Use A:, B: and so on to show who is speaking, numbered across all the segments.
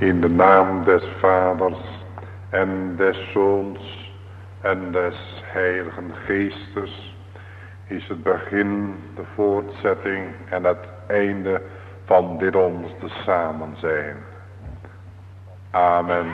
A: In de naam des Vaders en des Zoons en des Heiligen Geestes is het begin, de voortzetting en het einde van dit ons te samen zijn. Amen.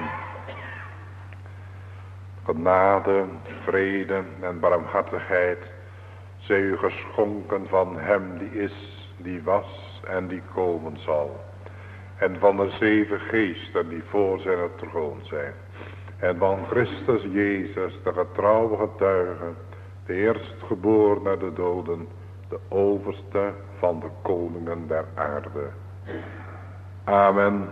A: Genade, vrede en barmhartigheid zij u geschonken van hem die is, die was en die komen zal. En van de 7 geesten die voor zijn troon zijn. En van Christus Jezus, de getrouwe getuige, de eerstgeboren uit de doden, de overste van de koningen der aarde. Amen.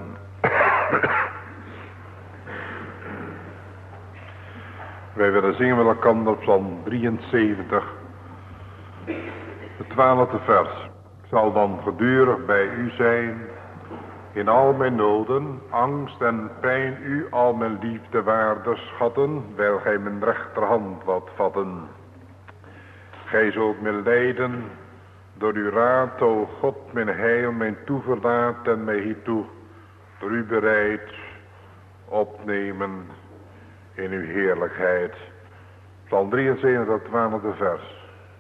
A: Wij willen zingen met elkaar Psalm 73, het 12e vers. Ik zal dan gedurig bij u zijn, in al mijn noden, angst en pijn u al mijn liefde waarde schatten, wijl gij mijn rechterhand wat vatten. Gij zult mij leiden door uw raad, o God, mijn heil, mijn toeverlaat en mij hiertoe door u bereid opnemen in uw heerlijkheid. Psalm 73, 12e vers.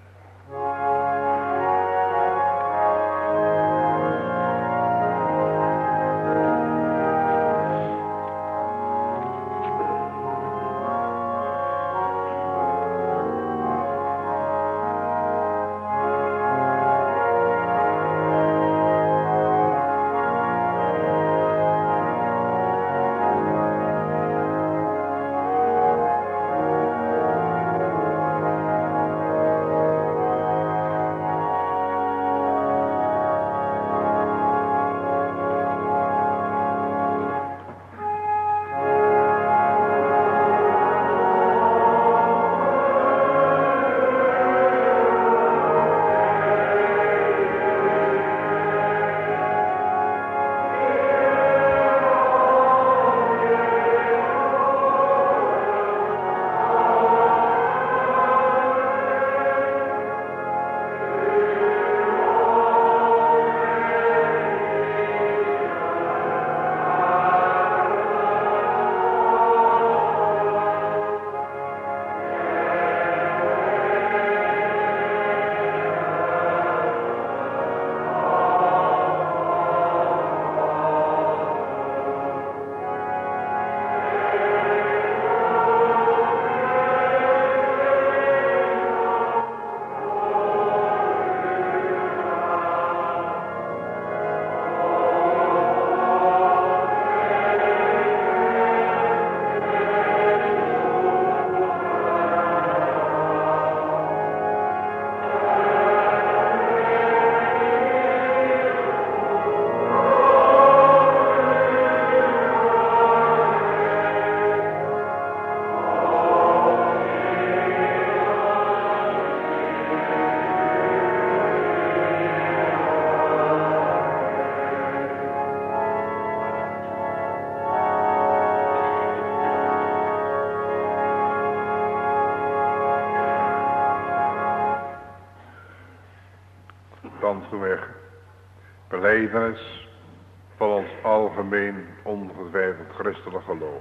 A: Belijdenis van ons algemeen ongetwijfeld christelijk geloof.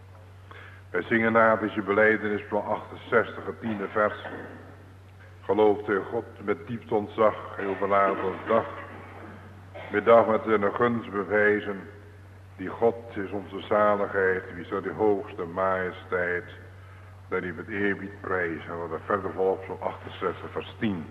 A: Wij zingen na deze belijdenis van 68, het 10e vers. Gelooft u God met diepst ontzag, heel verlaat ons dag. Met dag met zijn gunst bewijzen. Die God is onze zaligheid, wie zo die hoogste majesteit, dat hij met eerbied prijzen. En wat er verder volgt, zo'n 68 vers 10.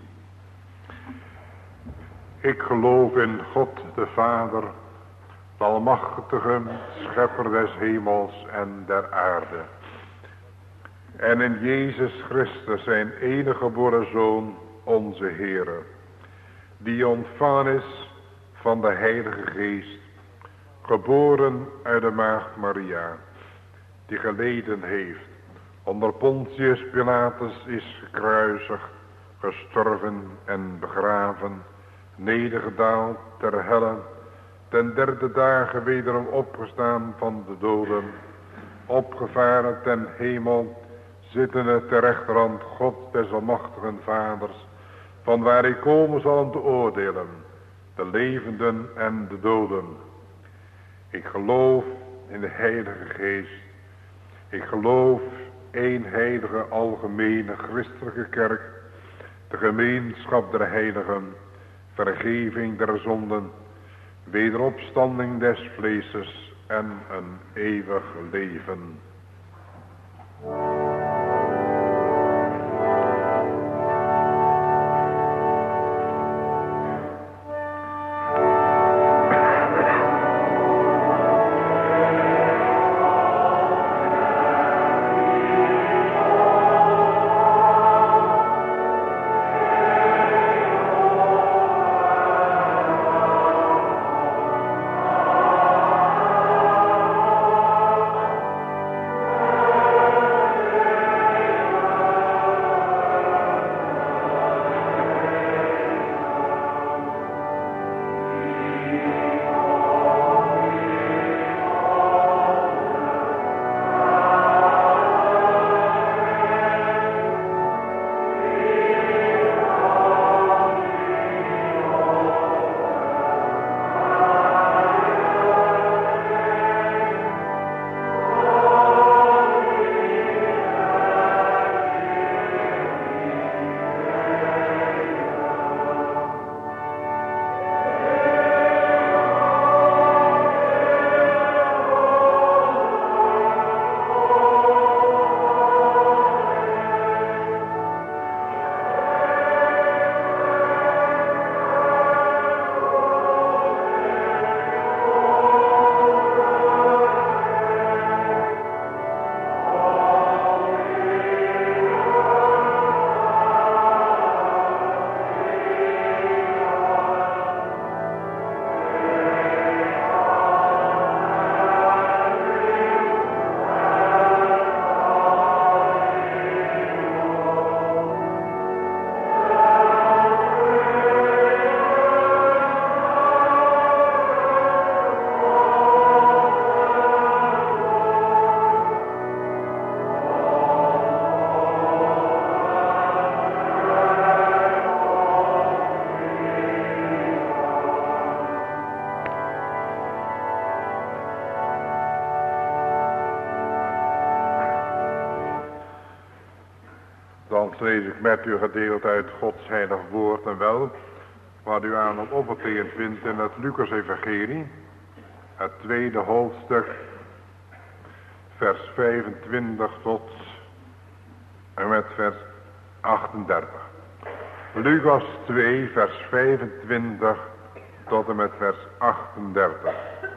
A: Ik geloof in God de Vader, de almachtige schepper des hemels en der aarde. En in Jezus Christus, zijn enige geboren Zoon, onze Heere, die ontvangen is van de Heilige Geest, geboren uit de maagd Maria, die geleden heeft, onder Pontius Pilatus is gekruisigd, gestorven en begraven, nedergedaald ter helle, ten 3e dagen wederom opgestaan van de doden, opgevaren ten hemel, zittende ter rechterhand God des almachtigen Vaders, van waar hij komen zal om te oordelen, de levenden en de doden. Ik geloof in de Heilige Geest. Ik geloof één heilige algemene christelijke kerk, de gemeenschap der heiligen, vergeving der zonden, wederopstanding des vleeses en een eeuwig leven. Lees ik met u gedeeld uit Gods heilig woord en wel, waar u aan het opgeteerd vindt in het Lucas-evangelie, het tweede hoofdstuk, vers 25 tot en met vers 38. Lucas 2, vers 25 tot en met vers 38.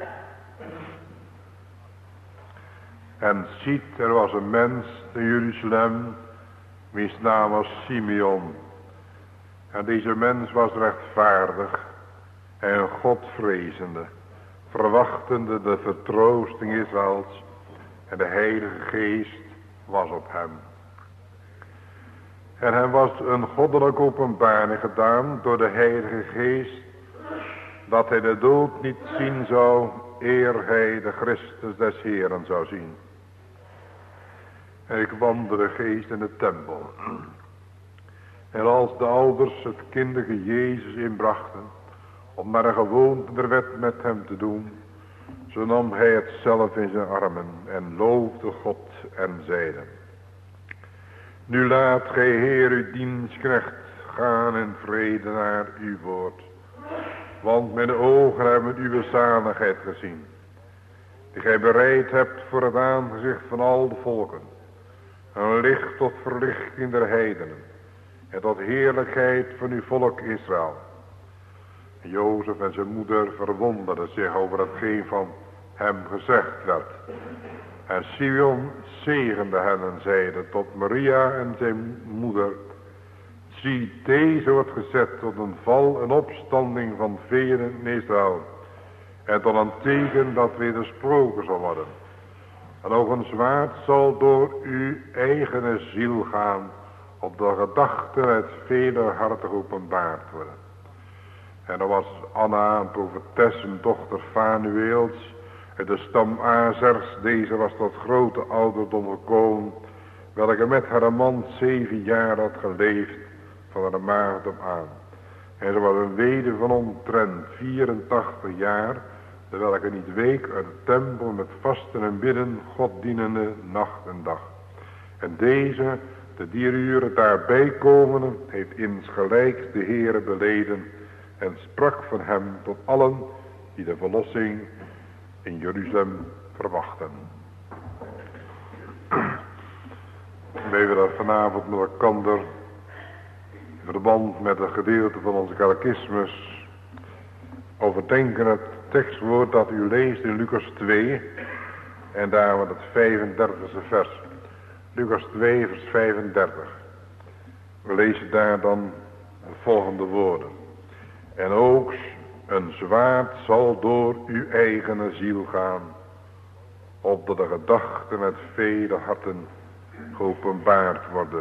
A: En ziet, er was een mens in Jeruzalem, wiens naam was Simeon. En deze mens was rechtvaardig en Godvrezende, verwachtende de vertroosting Israëls, en de Heilige Geest was op hem. En hem was een goddelijke openbaring gedaan door de Heilige Geest, dat hij de dood niet zien zou, eer hij de Christus des Heeren zou zien. En ik wandelde geest in de tempel. En als de ouders het kindige Jezus inbrachten, om naar een gewoonte der wet met hem te doen, zo nam hij het zelf in zijn armen en loofde God en zeide: Nu laat gij, Heer, uw dienstknecht gaan in vrede naar uw woord. Want mijn ogen hebben uw zaligheid gezien, die gij bereid hebt voor het aangezicht van al de volken. Een licht tot verlichting der heidenen en tot heerlijkheid van uw volk Israël. Jozef en zijn moeder verwonderden zich over hetgeen van hem gezegd werd. En Simeon zegende hen en zeide tot Maria en zijn moeder: Zie, deze wordt gezet tot een val en opstanding van velen in Israël, en tot een teken dat wedersproken zal worden. En ook een zwaard zal door uw eigen ziel gaan, op de gedachten uit vele harten geopenbaard worden. En er was Anna, een profetes, een dochter Fanueels, uit de stam Azers. Deze was tot grote ouderdom gekomen, welke met haar man 7 jaar had geleefd, van haar maagdom aan. En ze was een weduwe van omtrent 84 jaar, de welke niet week uit de tempel met vasten en bidden, God dienende nacht en dag. En deze, de 4 uren daarbij komende, heeft insgelijks de Heere beleden en sprak van hem tot allen die de verlossing in Jeruzalem verwachten. Wij willen vanavond met elkaar in verband met het gedeelte van onze catechismus overdenken het tekstwoord dat u leest in Lucas 2 en daar met het 35e vers. Lucas 2 vers 35. We lezen daar dan de volgende woorden. En ook een zwaard zal door uw eigen ziel gaan, opdat de gedachten met vele harten geopenbaard worden.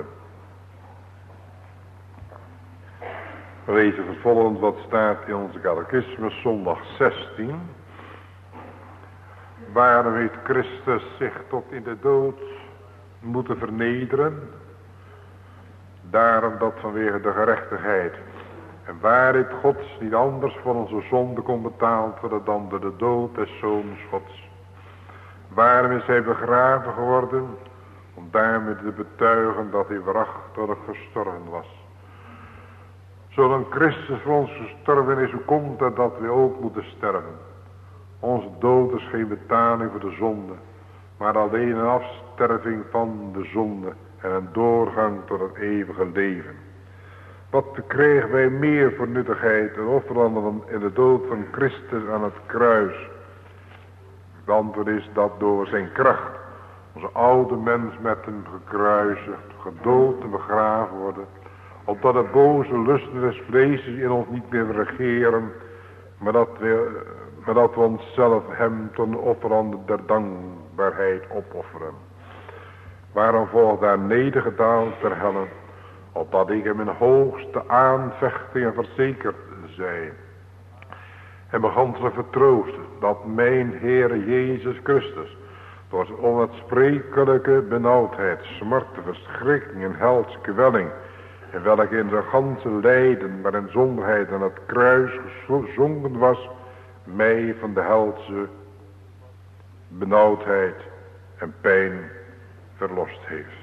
A: We lezen vervolgens wat staat in onze catechismus zondag 16. Waarom heeft Christus zich tot in de dood moeten vernederen? Daarom dat vanwege de gerechtigheid en waarheid Gods niet anders voor onze zonde kon betaald worden dan door de dood des Zoons Gods. Waarom is hij begraven geworden? Om daarmee te betuigen dat hij waarachtig gestorven was. Zolang Christus voor ons gestorven is, hoe komt het dat we ook moeten sterven? Onze dood is geen betaling voor de zonde, maar alleen een afsterving van de zonde en een doorgang tot het eeuwige leven. Wat kregen wij meer voor nuttigheid en offeranden dan in de dood van Christus aan het kruis? Het antwoord is dat door zijn kracht onze oude mens met hem gekruisigd, gedood en begraven worden, opdat de boze lusten des vleesjes in ons niet meer regeren, maar dat we onszelf hem tot een offerande der dankbaarheid opofferen. Waarom volgt daar nedergedaald ter helle, opdat ik hem in hoogste aanvechting verzekerd zij. En begon te vertroosten dat mijn Heer Jezus Christus door zijn onuitsprekelijke benauwdheid, smarte, verschrikking en hels kwelling, en welke in zijn ganse lijden, maar in zonderheid aan het kruis gezonken was, mij van de helse benauwdheid en pijn verlost heeft.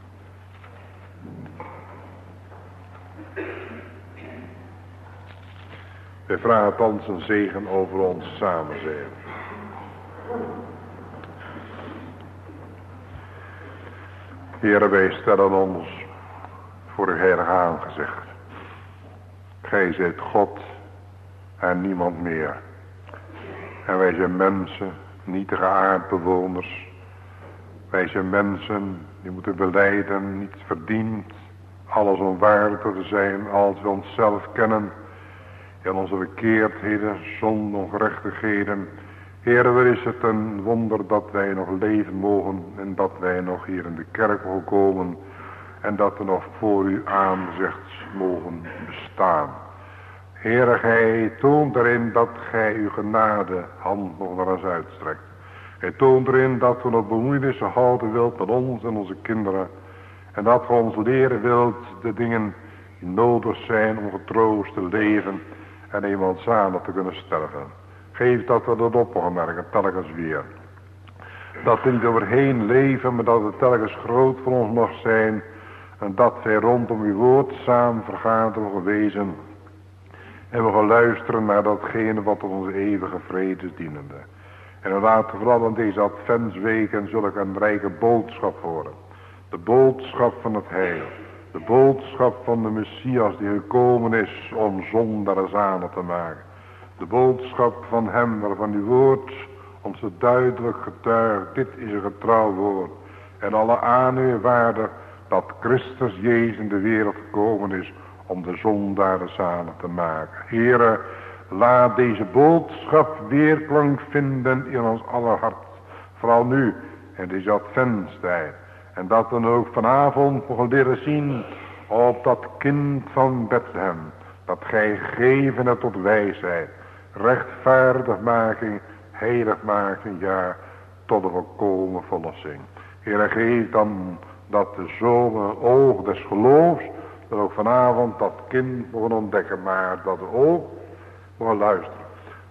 A: Wij vragen thans een zegen over ons samen zijn. Heere, wij stellen ons voor uw heilig aangezicht. Gij zijt God en niemand meer. En wij zijn mensen, nietige aardbewoners. Wij zijn mensen die moeten belijden, niet verdiend, alles onwaardig te zijn als we onszelf kennen. In onze verkeerdheden, zonde, ongerechtigheden. Heere, wat is het een wonder dat wij nog leven mogen en dat wij nog hier in de kerk mogen komen en dat we nog voor uw aangezicht mogen bestaan. Heere, gij toont erin dat gij uw genade hand nog naar ons uitstrekt. Gij toont erin dat we nog bemoeienissen houden wilt met ons en onze kinderen en dat ge ons leren wilt de dingen die nodig zijn om getroost te leven en eenmaal samen te kunnen sterven. Geef dat we dat op mogen merken, telkens weer. Dat we niet overheen leven, maar dat het telkens groot voor ons mag zijn. En dat wij rondom uw woord samen vergaderen mogen wezen. En we gaan luisteren naar datgene wat onze eeuwige vrede is dienende. En we laten vooral in deze adventsweken zulke een rijke boodschap horen. De boodschap van het heil. De boodschap van de Messias die gekomen is om zondaars aan te maken. De boodschap van hem waarvan uw woord ons zo duidelijk getuigt. Dit is een getrouw woord. En alle aannemen waarde dat Christus Jezus in de wereld gekomen is om de zondaars aan te maken. Heere, laat deze boodschap weerklank vinden in ons aller hart. Vooral nu in deze adventstijd. En dat we ook vanavond mogen leren zien op dat kind van Bethlehem. Dat gij gegeven hebt tot wijsheid, rechtvaardigmaking, heiligmaking, ja, tot de volkomen verlossing. Heere, geef dan dat de zomer oog des geloofs, dat ook vanavond dat kind mogen ontdekken, maar dat we ook mogen luisteren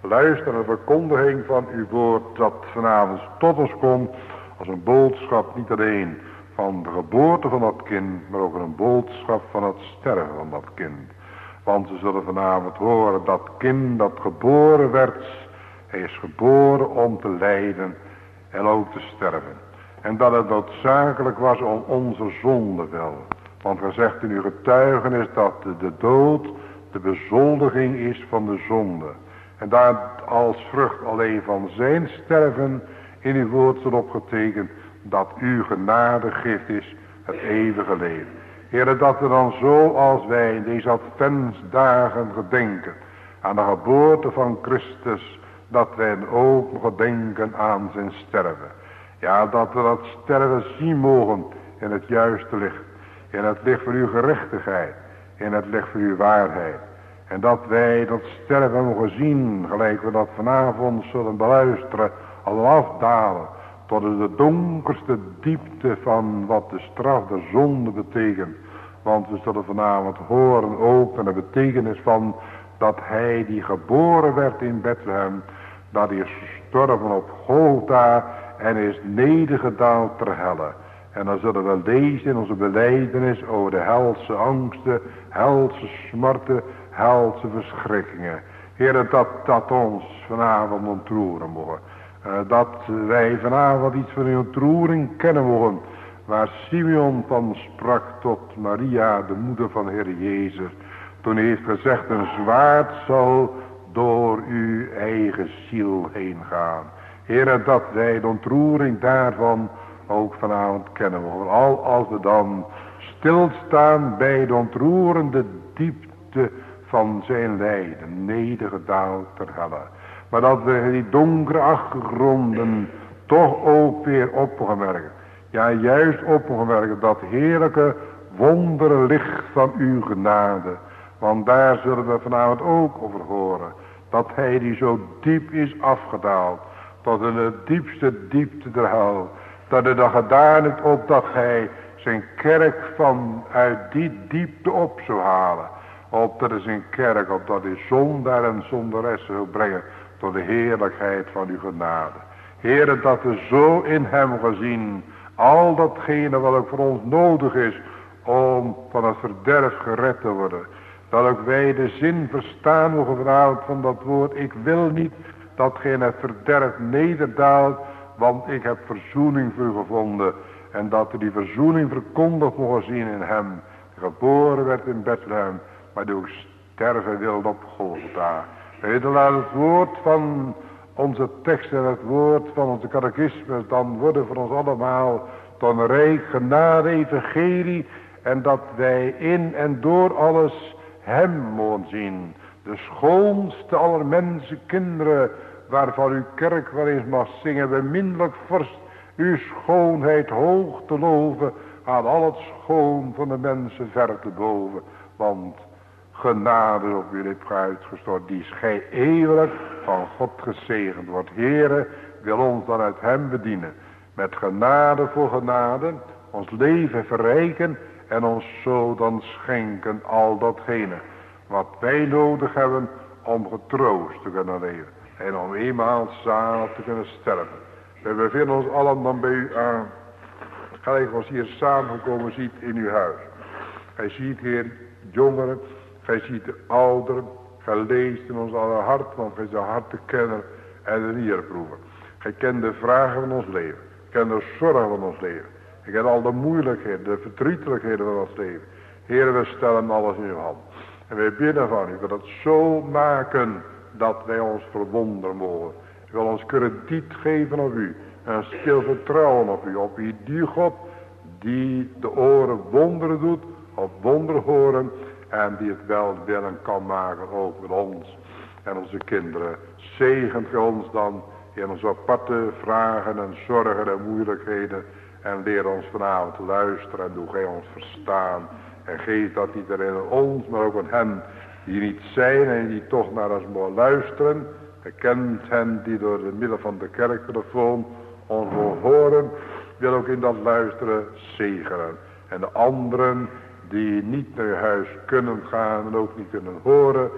A: luisteren naar de verkondiging van uw woord dat vanavond tot ons komt als een boodschap niet alleen van de geboorte van dat kind, maar ook een boodschap van het sterven van dat kind. Want we zullen vanavond horen dat kind dat geboren werd, hij is geboren om te lijden en ook te sterven. En dat het noodzakelijk was om onze zonde wil. Want gezegd in uw getuigenis dat de dood de bezoldiging is van de zonde. En daar als vrucht alleen van zijn sterven in uw woord zal opgetekend dat uw genadegift is het eeuwige leven. Heere, dat we dan zo als wij in deze adventsdagen gedenken aan de geboorte van Christus, dat wij ook gedenken aan zijn sterven. Ja, dat we dat sterven zien mogen in het juiste licht. In het licht van uw gerechtigheid. In het licht van uw waarheid. En dat wij dat sterven mogen zien, gelijk we dat vanavond zullen beluisteren, al afdalen tot de donkerste diepte van wat de straf der zonde betekent. Want we zullen vanavond horen ook van de betekenis van dat hij die geboren werd in Bethlehem, dat hij is gestorven op Golgotha en is nedergedaald ter helle. En dan zullen we lezen in onze belijdenis over de helse angsten, helse smarten, helse verschrikkingen. Heer, dat ons vanavond ontroeren mogen. Dat wij vanavond iets van uw ontroering kennen mogen. Waar Simeon van sprak tot Maria, de moeder van Heer Jezus. Toen hij heeft gezegd, een zwaard zal door uw eigen ziel heen gaan. Heer, dat wij de ontroering daarvan ook vanavond kennen mogen. Al als we dan stilstaan bij de ontroerende diepte van zijn lijden, nedergedaald ter helle. Maar dat we die donkere achtergronden toch ook weer op mogen merken. Ja, juist op mogen merken dat heerlijke wonderlicht van uw genade. Want daar zullen we vanavond ook over horen. Dat hij die zo diep is afgedaald. Tot in de diepste diepte der hel. Dat hij dat gedaan heeft opdat hij zijn kerk van uit die diepte op zou halen. Opdat hij zijn kerk, opdat hij zondaar en zondaressen zou brengen tot de heerlijkheid van uw genade. Heere, dat we zo in hem gezien al datgene wat ook voor ons nodig is om van het verderf gered te worden. Dat ook wij de zin verstaan mogen vanavond van dat woord. Ik wil niet datgene het verderf nederdaalt, want ik heb verzoening voor u gevonden. En dat we die verzoening verkondigd mogen zien in hem. Die geboren werd in Bethlehem, maar die ook sterven wilde op Golgotha. Weet je, laat het woord van onze tekst en het woord van onze catechismus dan worden voor ons allemaal tot een rijk genade evangelie. En dat wij in en door alles hem mogen zien. De schoonste aller mensen kinderen, waarvan uw kerk wel eens mag zingen. Beminnelijk vorst, uw schoonheid hoog te loven, aan al het schoon van de mensen ver te boven. Want genade op u hebt uitgestort, die gij eeuwig van God gezegend wordt. Heere, wil ons dan uit hem bedienen. Met genade voor genade, ons leven verrijken en ons zo dan schenken al datgene wat wij nodig hebben om getroost te kunnen leven. En om eenmaal samen te kunnen sterven. We bevinden ons allen dan bij u aan. Gelijk ons hier samengekomen ziet in uw huis. Gij ziet hier jongeren. Gij ziet de ouderen. Gij leest in ons aller hart. Want gij zijn hart te kennen en de nierproeven. Gij kent de vragen van ons leven. Gij kent de zorgen van ons leven. Gij kent al de moeilijkheden, de verdrietelijkheden van ons leven. Heer, we stellen alles in uw hand. En wij bidden van u, dat het zo maken dat wij ons verwonderen mogen. U wil ons krediet geven op u. En stil vertrouwen op u. Op u die God die de oren wonderen doet. Of wonderen horen. En die het wel willen kan maken ook met ons. En onze kinderen. Zegent gij ons dan in onze aparte vragen en zorgen en moeilijkheden. En leer ons vanavond te luisteren. En doe gij ons verstaan. En geef dat niet alleen aan ons, maar ook aan hen die niet zijn en die toch naar ons mogen luisteren. Gij kent hen die door het middel van de kerktelefoon ons mogen horen. Wil ook in dat luisteren zegenen. En de anderen die niet naar huis kunnen gaan en ook niet kunnen horen. Die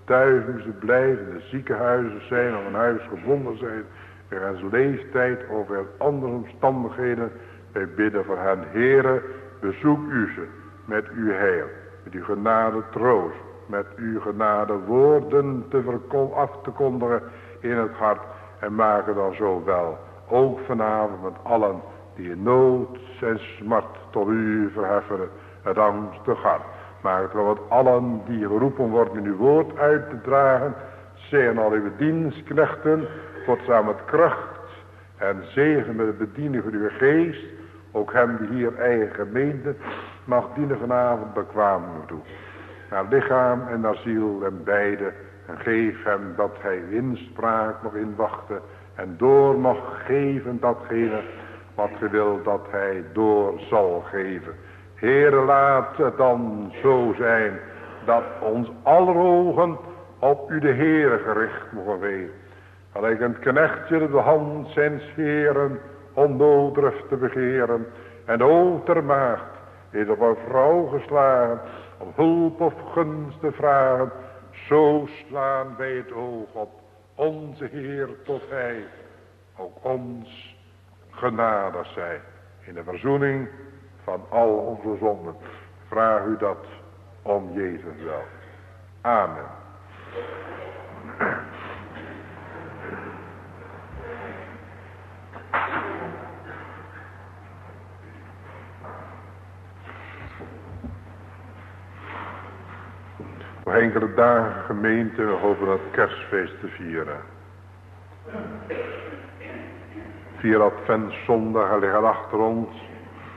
A: thuis moesten blijven, in de ziekenhuizen zijn, of een huis gebonden zijn, wegens leeftijd of wegens andere omstandigheden. Wij bidden voor hen, Heere, bezoek u ze met uw heil, met uw genade troost, met uw genade woorden af te kondigen in het hart. En maak het dan zo wel, ook vanavond met allen die in nood en smart tot u verheffen, het angstig hart. Maak het wel met allen die geroepen worden in uw woord uit te dragen. Zegen al uw dienstknechten, God samen met kracht en zegen met het bedienen van uw geest. Ook hem die hier eigen gemeente mag dienen vanavond bekwaam toe. Naar lichaam en naar ziel en beide. En geef hem dat hij inspraak mag inwachten. En door mag geven datgene wat ge wilt dat hij door zal geven. Heere, laat het dan zo zijn dat ons aller ogen op u de Heere gericht mogen wezen. Gelijk een knechtje de hand zijn heren onnodig te begeren. En o ter maagd is op een vrouw geslagen om hulp of gunst te vragen. Zo slaan wij het oog op onze Heer tot hij ook ons genadig zij in de verzoening van al onze zonden. Vraag u dat om Jezus wel. Amen. Voor enkele dagen gemeente, we hopen het kerstfeest te vieren. 4 adventszondagen liggen achter ons.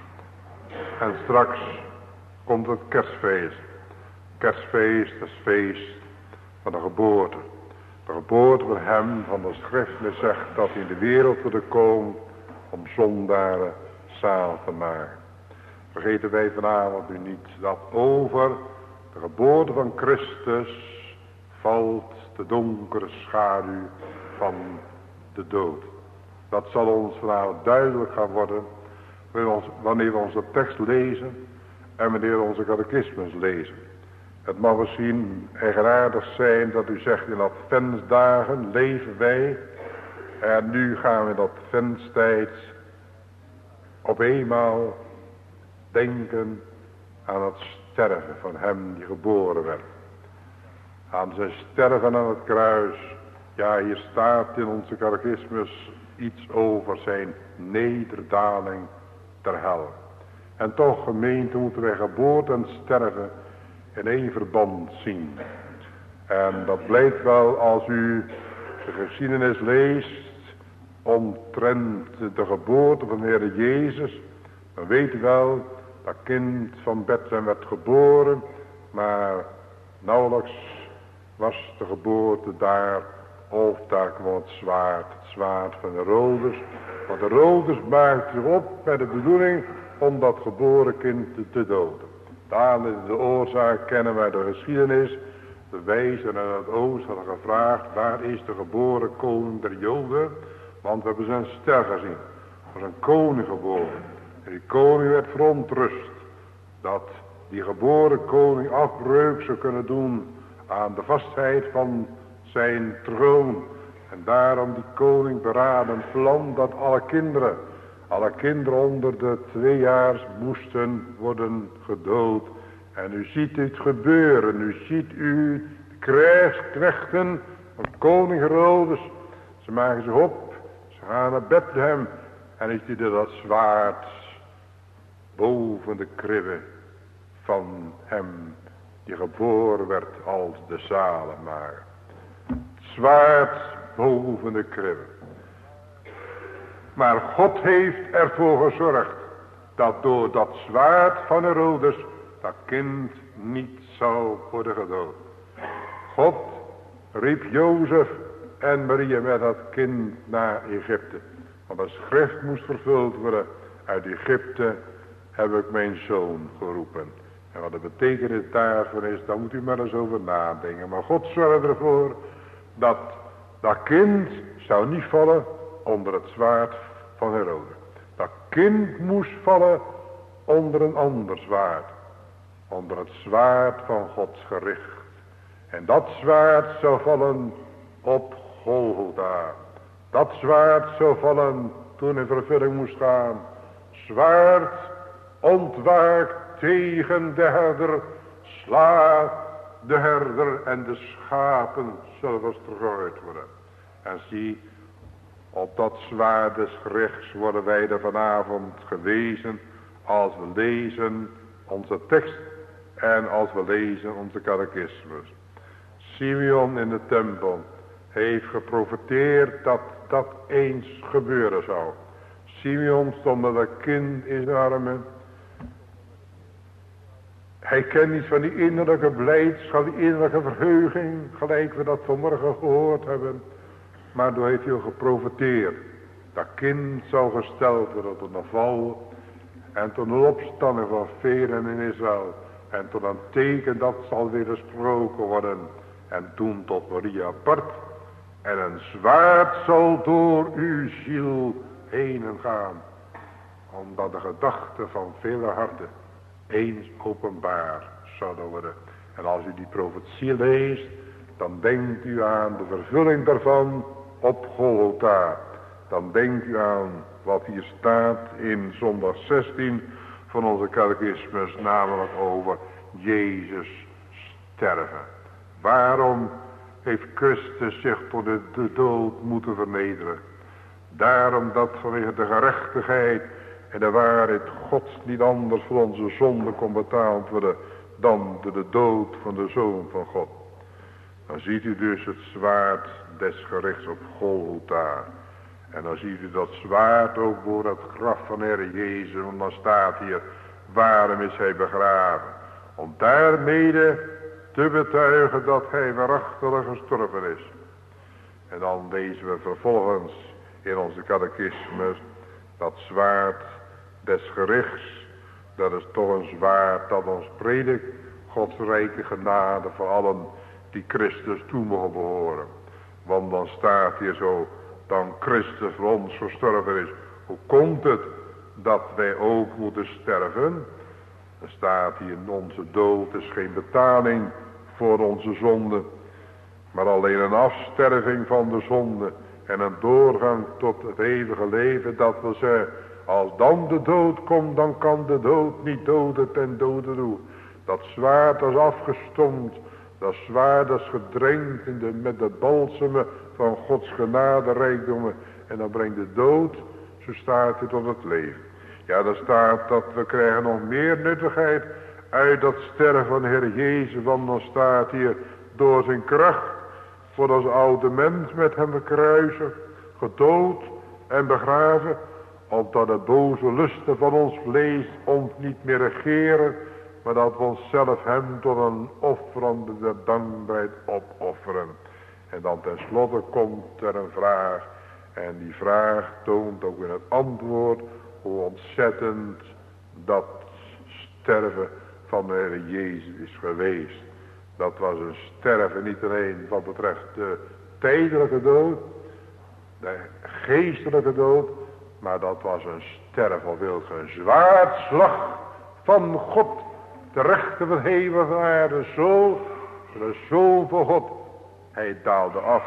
A: En straks komt het kerstfeest. Kerstfeest is feest van de geboorte. De geboorte van hem van de schrift zegt dat hij in de wereld wilde komen om zondaren zalig te maken. Vergeten wij vanavond nu niet dat over de geboorte van Christus valt de donkere schaduw van de dood. Dat zal ons vanavond duidelijk gaan worden wanneer we onze tekst lezen en wanneer we onze catechismus lezen. Het mag misschien eigenaardig zijn dat u zegt in adventsdagen leven wij en nu gaan we in adventstijd op eenmaal denken aan het sterven van hem die geboren werd. Aan zijn sterven aan het kruis. Ja, hier staat in onze catechismus iets over zijn nederdaling ter hel. En toch, gemeente, moeten wij geboorte en sterven in één verband zien. En dat blijkt wel als u de geschiedenis leest omtrent de geboorte van de Heer Jezus. Dan weet u wel, dat kind van Bethlehem werd geboren, maar nauwelijks was de geboorte daar, of daar kwam het zwaard van de Herodes. Want de Herodes maakte zich op met de bedoeling om dat geboren kind te doden. Daarom de oorzaak kennen wij de geschiedenis. De wijzen uit het oosten hadden gevraagd, waar is de geboren koning der Joden? Want we hebben zijn ster gezien. Er was een koning geboren. En die koning werd verontrust dat die geboren koning afbreuk zou kunnen doen aan de vastheid van zijn troon. En daarom die koning beraden een plan dat alle kinderen onder de 2 jaar moesten worden gedood. En u ziet het gebeuren, u ziet u de krijgsknechten van koning Herodes. Ze maken zich op, ze gaan naar Bethlehem en u ziet dat zwaard boven de kribbe van hem die geboren werd als de zaligmaker. Zwaard boven de kribbe. Maar God heeft ervoor gezorgd dat door dat zwaard van Herodes dat kind niet zou worden gedood. God riep Jozef en Maria met dat kind naar Egypte. Want de schrift moest vervuld worden. Uit Egypte heb ik mijn zoon geroepen. En wat de betekenis daarvan is, daar moet u maar eens over nadenken. Maar God zorgde ervoor dat dat kind zou niet vallen onder het zwaard van Herodes. Dat kind moest vallen onder een ander zwaard. Onder het zwaard van Gods gericht. En dat zwaard zou vallen op Golgotha. Dat zwaard zou vallen toen in vervulling moest gaan. Zwaard ontwaakt tegen de herder. Sla de herder en de schapen zullen verstrooid worden. En zie, op dat zwaard des gerichts worden wij er vanavond gewezen als we lezen onze tekst en als we lezen onze catechismus. Simeon in de tempel heeft geprofeteerd dat dat eens gebeuren zou. Simeon stond met een kind in zijn armen. Hij kent niet van die innerlijke blijdschap, die innerlijke verheuging, gelijk we dat vanmorgen gehoord hebben. Maar toen heeft hij geprofeteerd. Dat kind zou gesteld worden tot een val. En tot een opstanding van velen in Israël. En tot een teken dat zal weer gesproken worden. En toen tot Maria apart. En een zwaard zal door uw ziel heen gaan. Omdat de gedachten van vele harten eens openbaar zouden worden. En als u die profetie leest, dan denkt u aan de vervulling daarvan op Golgotha. Dan denkt u aan wat hier staat in zondag 16 van onze catechismus, namelijk over Jezus sterven. Waarom heeft Christus zich tot de dood moeten vernederen? Daarom dat vanwege de gerechtigheid en de waarheid Gods niet anders voor onze zonde kon betaald worden dan door de dood van de Zoon van God. Dan ziet u dus het zwaard des gerichts op Golgotha. En dan ziet u dat zwaard ook voor het graf van Heer Jezus. Want dan staat hier, waarom is hij begraven? Om daarmede te betuigen dat hij waarachtig gestorven is. En dan lezen we vervolgens in onze catechismus dat zwaard des gerichts. Dat is toch een zwaard dat ons predikt Gods rijke genade voor allen die Christus toe mogen behoren. Want dan staat hier zo, dan Christus voor ons gestorven is. Hoe komt het dat wij ook moeten sterven? Er staat hier, onze dood is geen betaling voor onze zonde, maar alleen een afsterving van de zonde en een doorgang tot het eeuwige leven. Dat wil zeggen, als dan de dood komt, dan kan de dood niet doden ten dode doen. Dat zwaard is afgestompt, dat zwaard is gedrenkt met de balsemen van Gods genade rijkdommen. En dan brengt de dood, zo staat het, tot het leven. Ja, daar staat dat we krijgen nog meer nuttigheid uit dat sterven van de Heer Jezus. Want dan staat hier, door zijn kracht voor ons oude mens met hem gekruisigd, gedood en begraven, opdat de boze lusten van ons vlees ons niet meer regeren, maar dat we onszelf hem tot een offerande der dankbaarheid opofferen. En dan tenslotte komt er een vraag. En die vraag toont ook in het antwoord hoe ontzettend dat sterven van de Heer Jezus is geweest. Dat was een sterven niet alleen wat betreft de tijdelijke dood, de geestelijke dood, maar dat was een sterven of welke een zwaardslag van God, de rechter van hemel en aarde, zo, de Zoon van God. Hij daalde af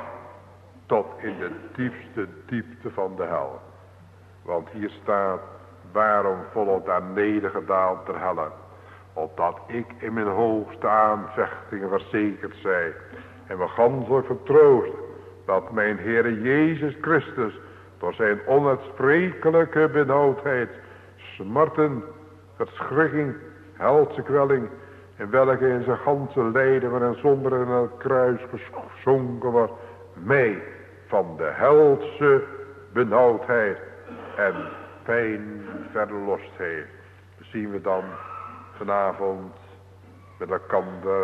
A: tot in de diepste diepte van de hel. Want hier staat, waarom volgt daar nedergedaald ter helle? Opdat ik in mijn hoogste aanvechtingen verzekerd zij. En me ganselijk vertroost dat mijn Heere Jezus Christus door zijn onuitsprekelijke benauwdheid, smarten, verschrikking, helse kwelling, en welke in zijn ganse lijden waarin zonder in het kruis gezonken was, mij van de helse benauwdheid en pijn verlost heeft. Zien we dan vanavond met elkaar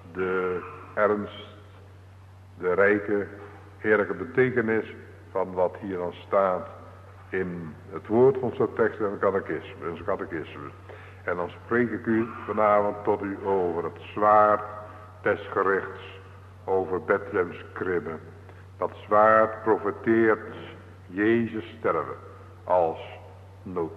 A: de ernst, de rijke, heerlijke betekenis van wat hier dan staat in het woord van zo'n tekst en onze catechismus. En dan spreek ik u vanavond tot u over het zwaard des gerichts, over Bethlehems kribbe. Dat zwaard profeteert Jezus sterven als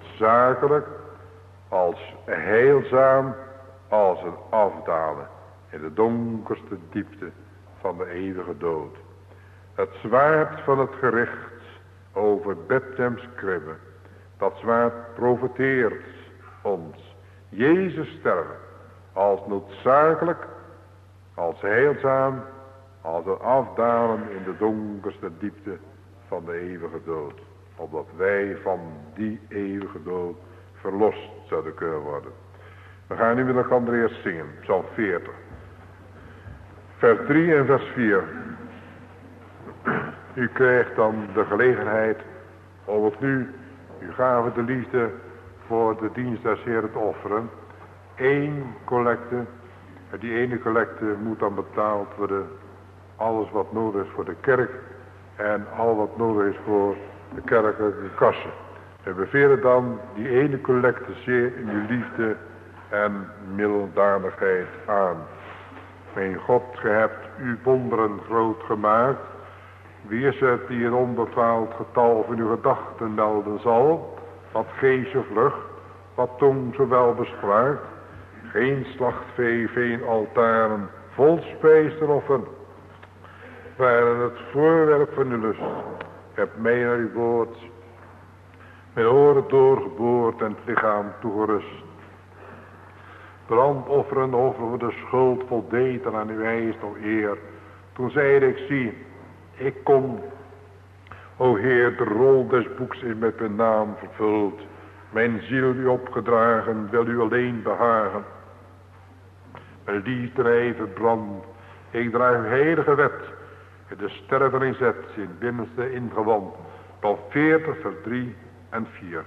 A: noodzakelijk, als heilzaam, als een afdalen. in de donkerste diepte van de eeuwige dood. Het zwaard van het gericht over Bethlehems kribbe, dat zwaard profeteert ons. Jezus sterven als noodzakelijk, als heilzaam, als een afdalen in de donkerste diepte van de eeuwige dood. Opdat wij van die eeuwige dood verlost zouden kunnen worden. We gaan nu met elkaar eerst zingen, Psalm 40. Vers 3 en vers 4. U krijgt dan de gelegenheid om het nu, uw gave de liefde voor de dienst des Heeren te offeren. 1 collecte. En die ene collecte moet dan betaald worden. Alles wat nodig is voor de kerk. En al wat nodig is voor de kerkelijke kassen. We bevelen dan die ene collecte zeer in uw liefde en milddadigheid aan. Mijn God, ge hebt uw wonderen groot gemaakt. Wie is het die een onbepaald getal van uw gedachten melden zal? Wat geest of lucht, wat tong zowel bespraakt. Geen slachtvee, geen altaren, vol spijsoffer. Waren het voorwerp van uw lust. Heb mij naar uw woord, mijn oren doorgeboord en het lichaam toegerust. Brandofferen over de schuld voldeed en aan uw eis nog eer. Toen zeide ik, zie, ik kom, o Heer, de rol des boeks is met mijn naam vervuld. Mijn ziel u opgedragen, wil u alleen behagen. Mijn liefde even brand, ik draag uw heilige wet. De sterven in zet, in het binnenste ingewand. Psalm 40, vers 3 en 4.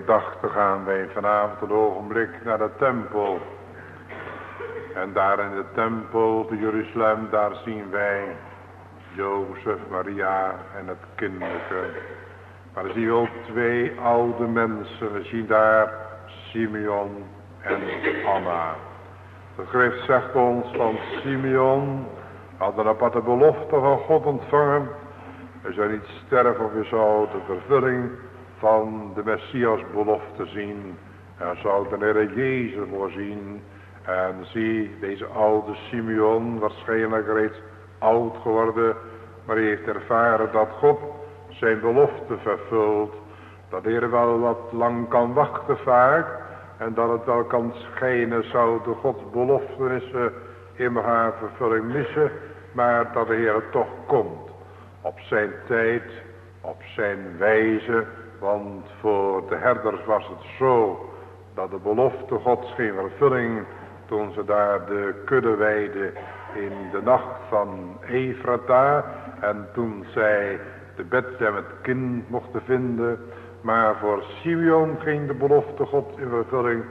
A: gedachten gaan wij vanavond een ogenblik naar de tempel. En daar in de tempel te Jeruzalem, daar zien wij Jozef, Maria en het kinderke. Maar dan zien we ook twee oude mensen. We zien daar Simeon en Anna. De schrift zegt ons van Simeon had een aparte belofte van God ontvangen. Hij zou niet sterven of hij zou de vervulling van de Messias belofte zien. Hij zou de Heer Jezus voorzien. En zie, deze oude Simeon, waarschijnlijk reeds oud geworden, maar hij heeft ervaren dat God zijn belofte vervult. Dat de Heer wel wat lang kan wachten vaak. En dat het wel kan schijnen, zou de Gods beloftenissen in haar vervulling missen. Maar dat de Heer toch komt. Op zijn tijd, op zijn wijze. Want voor de herders was het zo dat de belofte Gods geen vervulling toen ze daar de kudde weiden in de nacht van Efrata. En toen zij de Bethlehem het kind mochten vinden. Maar voor Simeon ging de belofte God in vervulling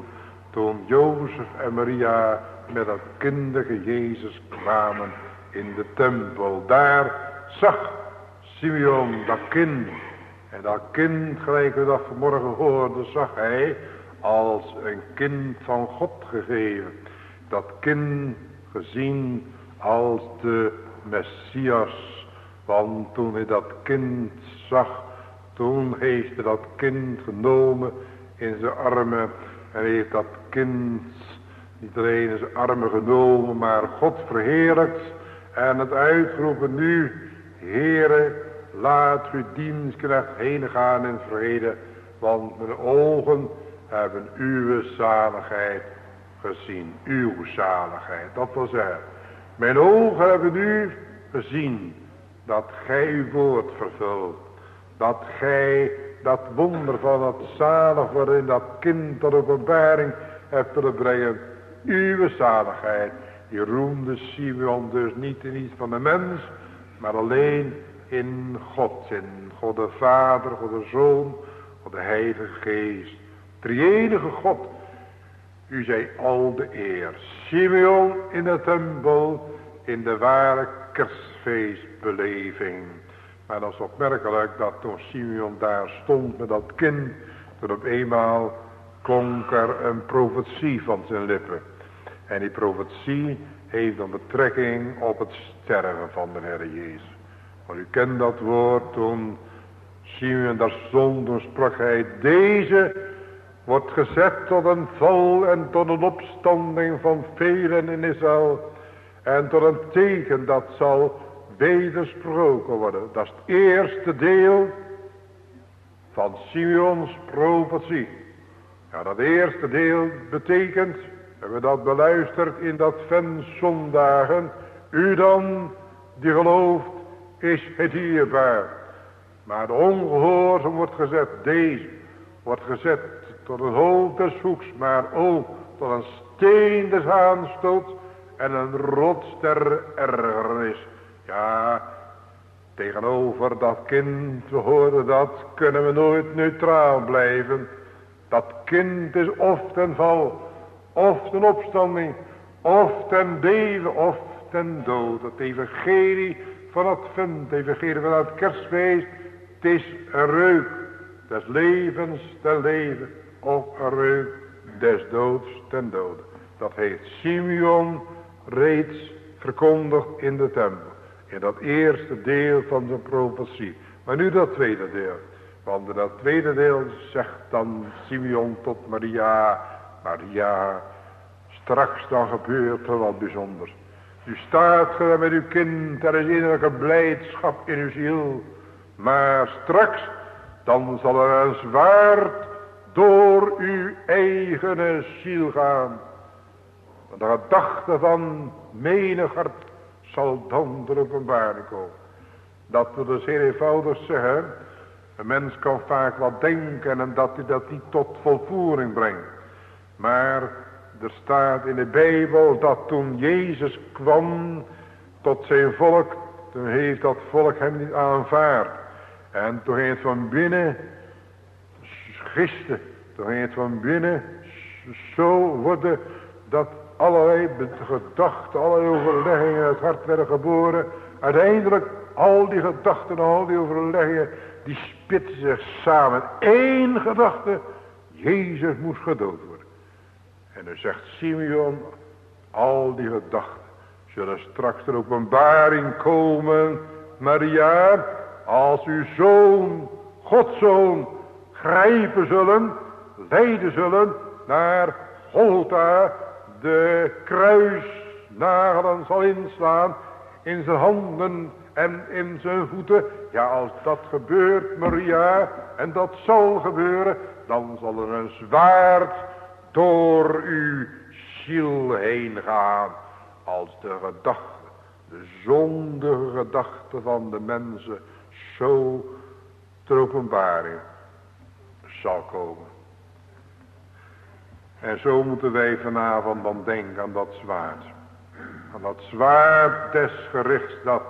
A: toen Jozef en Maria met dat kindige Jezus kwamen in de tempel. Daar zag Simeon dat kind. En dat kind, gelijk we dat vanmorgen hoorden, zag hij als een kind van God gegeven. Dat kind gezien als de Messias. Want toen hij dat kind zag, toen heeft hij dat kind genomen in zijn armen. En heeft dat kind niet alleen in zijn armen genomen, maar God verheerlijkt. En het uitroepen nu, Heere, laat uw dienstknecht heen gaan in vrede. Want mijn ogen hebben uw zaligheid gezien. Uw zaligheid, dat wil zeggen. Mijn ogen hebben u gezien dat gij uw woord vervult. Dat gij dat wonder van het zalig waarin dat kind tot openbaring hebt willen brengen. Uw zaligheid. Die roemde Simeon dus niet in iets van de mens, maar alleen in God. In God de Vader, God de Zoon, God de Heilige Geest. Drie-enige God. U zij al de eer. Simeon in de tempel in de ware kerstfeestbeleving. Maar dat is opmerkelijk dat toen Simeon daar stond met dat kind, dat op eenmaal klonk er een profetie van zijn lippen. En die profetie heeft een betrekking op het sterven van de Heer Jezus. Want u kent dat woord, toen Simeon daar stond, toen sprak hij, deze wordt gezet tot een val en tot een opstanding van velen in Israël. En tot een teken dat zal wedersproken worden. Dat is het eerste deel van Simeons profetie. Ja, dat eerste deel betekent, hebben we dat beluisterd in dat Adventszondagen, u dan die gelooft is het dierbaar. Maar de ongehoorzaam wordt gezet, deze wordt gezet tot een hoofd des hoeks, maar ook tot een steen des aanstoots en een rots der ergernis. Ja, tegenover dat kind, we horen dat, kunnen we nooit neutraal blijven. Dat kind is of ten val, of ten opstanding, of ten leven, of ten dood. Het evangelie van Advent, het evangelie van het kerstfeest, het is een reuk des levens ten leven, of een reuk des doods ten dode. Dat heeft Simeon reeds verkondigd in de tempel. In dat eerste deel van de profetie. Maar nu dat tweede deel. Want in dat tweede deel zegt dan Simeon tot Maria. Maria, straks dan gebeurt er wat bijzonders. U staat ge met uw kind, er is innerlijke blijdschap in uw ziel. Maar straks, dan zal er een zwaard door uw eigen ziel gaan. Want de gedachte van menig hart zal dan de openbaring komen. Dat wil dus heel eenvoudig zeggen. Een mens kan vaak wat denken en dat hij dat niet tot volvoering brengt. Maar er staat in de Bijbel dat toen Jezus kwam tot zijn volk, toen heeft dat volk hem niet aanvaard. En toen heeft van binnen gisteren, toen ging het van binnen zo worden dat allerlei gedachten, allerlei overleggingen in het hart werden geboren. Uiteindelijk al die gedachten, al die overleggingen, die spitsen zich samen. Eén gedachte, Jezus moest gedood worden. En dan zegt Simeon, al die gedachten zullen straks ter openbaring komen, Maria, als uw zoon, Gods zoon, grijpen zullen, leiden zullen naar Golgotha, de kruisnagelen zal inslaan in zijn handen en in zijn voeten. Ja, als dat gebeurt, Maria, en dat zal gebeuren, dan zal er een zwaard door uw ziel heen gaan. Als de gedachte, de zondige gedachte van de mensen zo ter openbaring zal komen. En zo moeten wij vanavond dan denken aan dat zwaard. Aan dat zwaard des gerichts dat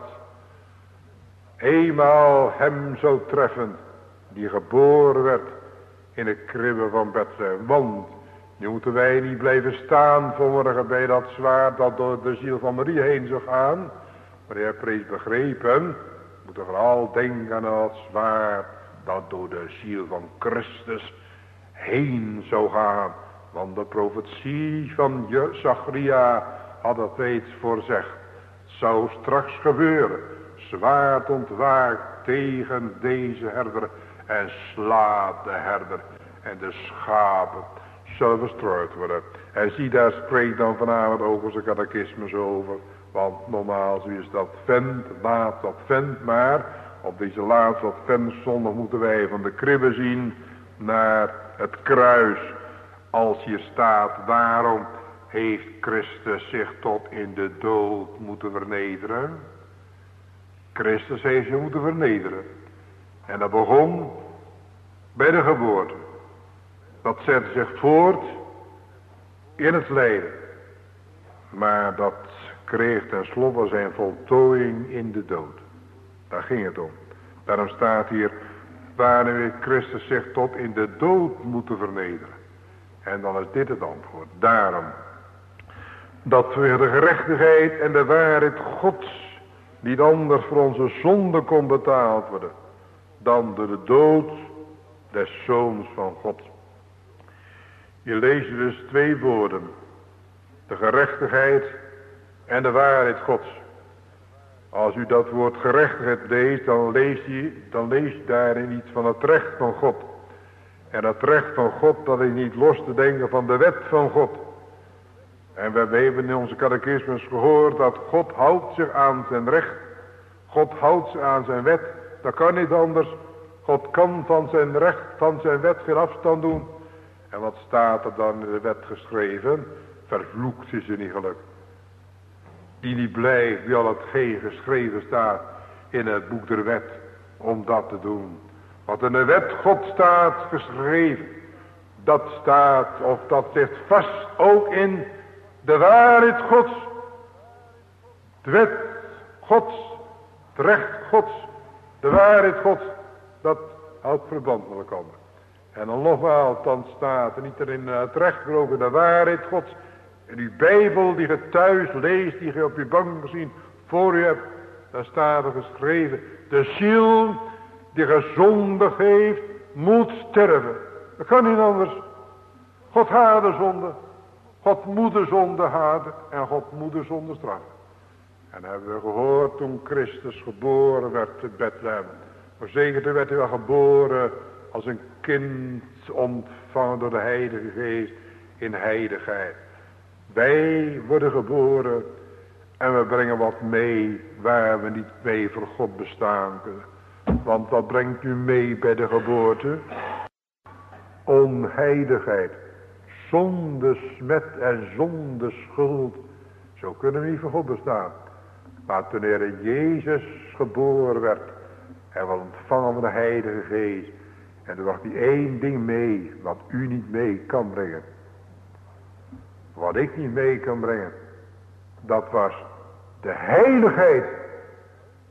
A: eenmaal hem zou treffen die geboren werd in de kribbe van Bethlehem. Want nu moeten wij niet blijven staan vanmorgen bij dat zwaard dat door de ziel van Maria heen zou gaan. Maar je hebt reeds begrepen, we moeten vooral denken aan dat zwaard dat door de ziel van Christus heen zou gaan. Want de profetie van Zacharia had het reeds voorzegd. Het zou straks gebeuren. Zwaard ontwaakt tegen deze herder en slaat de herder. En de schapen zullen verstrooid worden. En zie, daar spreekt dan vanavond ook onze catechismus over. Want normaal is dat vent, laat dat vent maar. Op deze laatste adventszondag moeten wij van de kribbe zien naar het kruis. Als hier staat, waarom heeft Christus zich tot in de dood moeten vernederen? Christus heeft zich moeten vernederen. En dat begon bij de geboorte. Dat zette zich voort in het lijden. Maar dat kreeg tenslotte zijn voltooiing in de dood. Daar ging het om. Daarom staat hier, waarom heeft Christus zich tot in de dood moeten vernederen? En dan is dit het antwoord. Daarom dat we de gerechtigheid en de waarheid Gods niet anders voor onze zonde kon betaald worden dan door de dood des Zoons van God. Je leest dus twee woorden. De gerechtigheid en de waarheid Gods. Als u dat woord gerechtigheid leest, dan leest je daarin iets van het recht van God. En het recht van God, dat is niet los te denken van de wet van God. En we hebben in onze catechismus gehoord dat God houdt zich aan zijn recht. God houdt zich aan zijn wet. Dat kan niet anders. God kan van zijn recht, van zijn wet geen afstand doen. En wat staat er dan in de wet geschreven? Vervloekt is er niet geluk. Die niet blijft bij al hetgeen geschreven staat in het boek der wet. Om dat te doen. Wat in de wet God staat geschreven. Dat staat, of dat zit vast ook in de waarheid Gods. De wet Gods. Het recht Gods. De waarheid Gods. Dat houdt verband met elkaar. En dan nogmaals, dan staat er niet erin het recht, maar ook in de waarheid Gods. In uw Bijbel die je thuis leest, die je op je bank gezien voor u hebt. Daar staat er geschreven. De ziel die gezondigd heeft, moet sterven. Dat kan niet anders. God haat de zonde. God moet de zonde haten. En God moet de zonde straffen. En dat hebben we gehoord toen Christus geboren werd in Bethlehem. Verzekerd werd hij wel geboren als een kind ontvangen door de Heilige Geest in heiligheid. Wij worden geboren en we brengen wat mee waar we niet mee voor God bestaan kunnen. Want wat brengt u mee bij de geboorte? Onheiligheid, zonde, smet en zonde, schuld. Zo kunnen we niet voor God bestaan. Maar toen er Jezus geboren werd en we ontvangen van de Heilige Geest. En toen bracht hij één ding mee wat u niet mee kan brengen. Wat ik niet mee kan brengen. Dat was de heiligheid.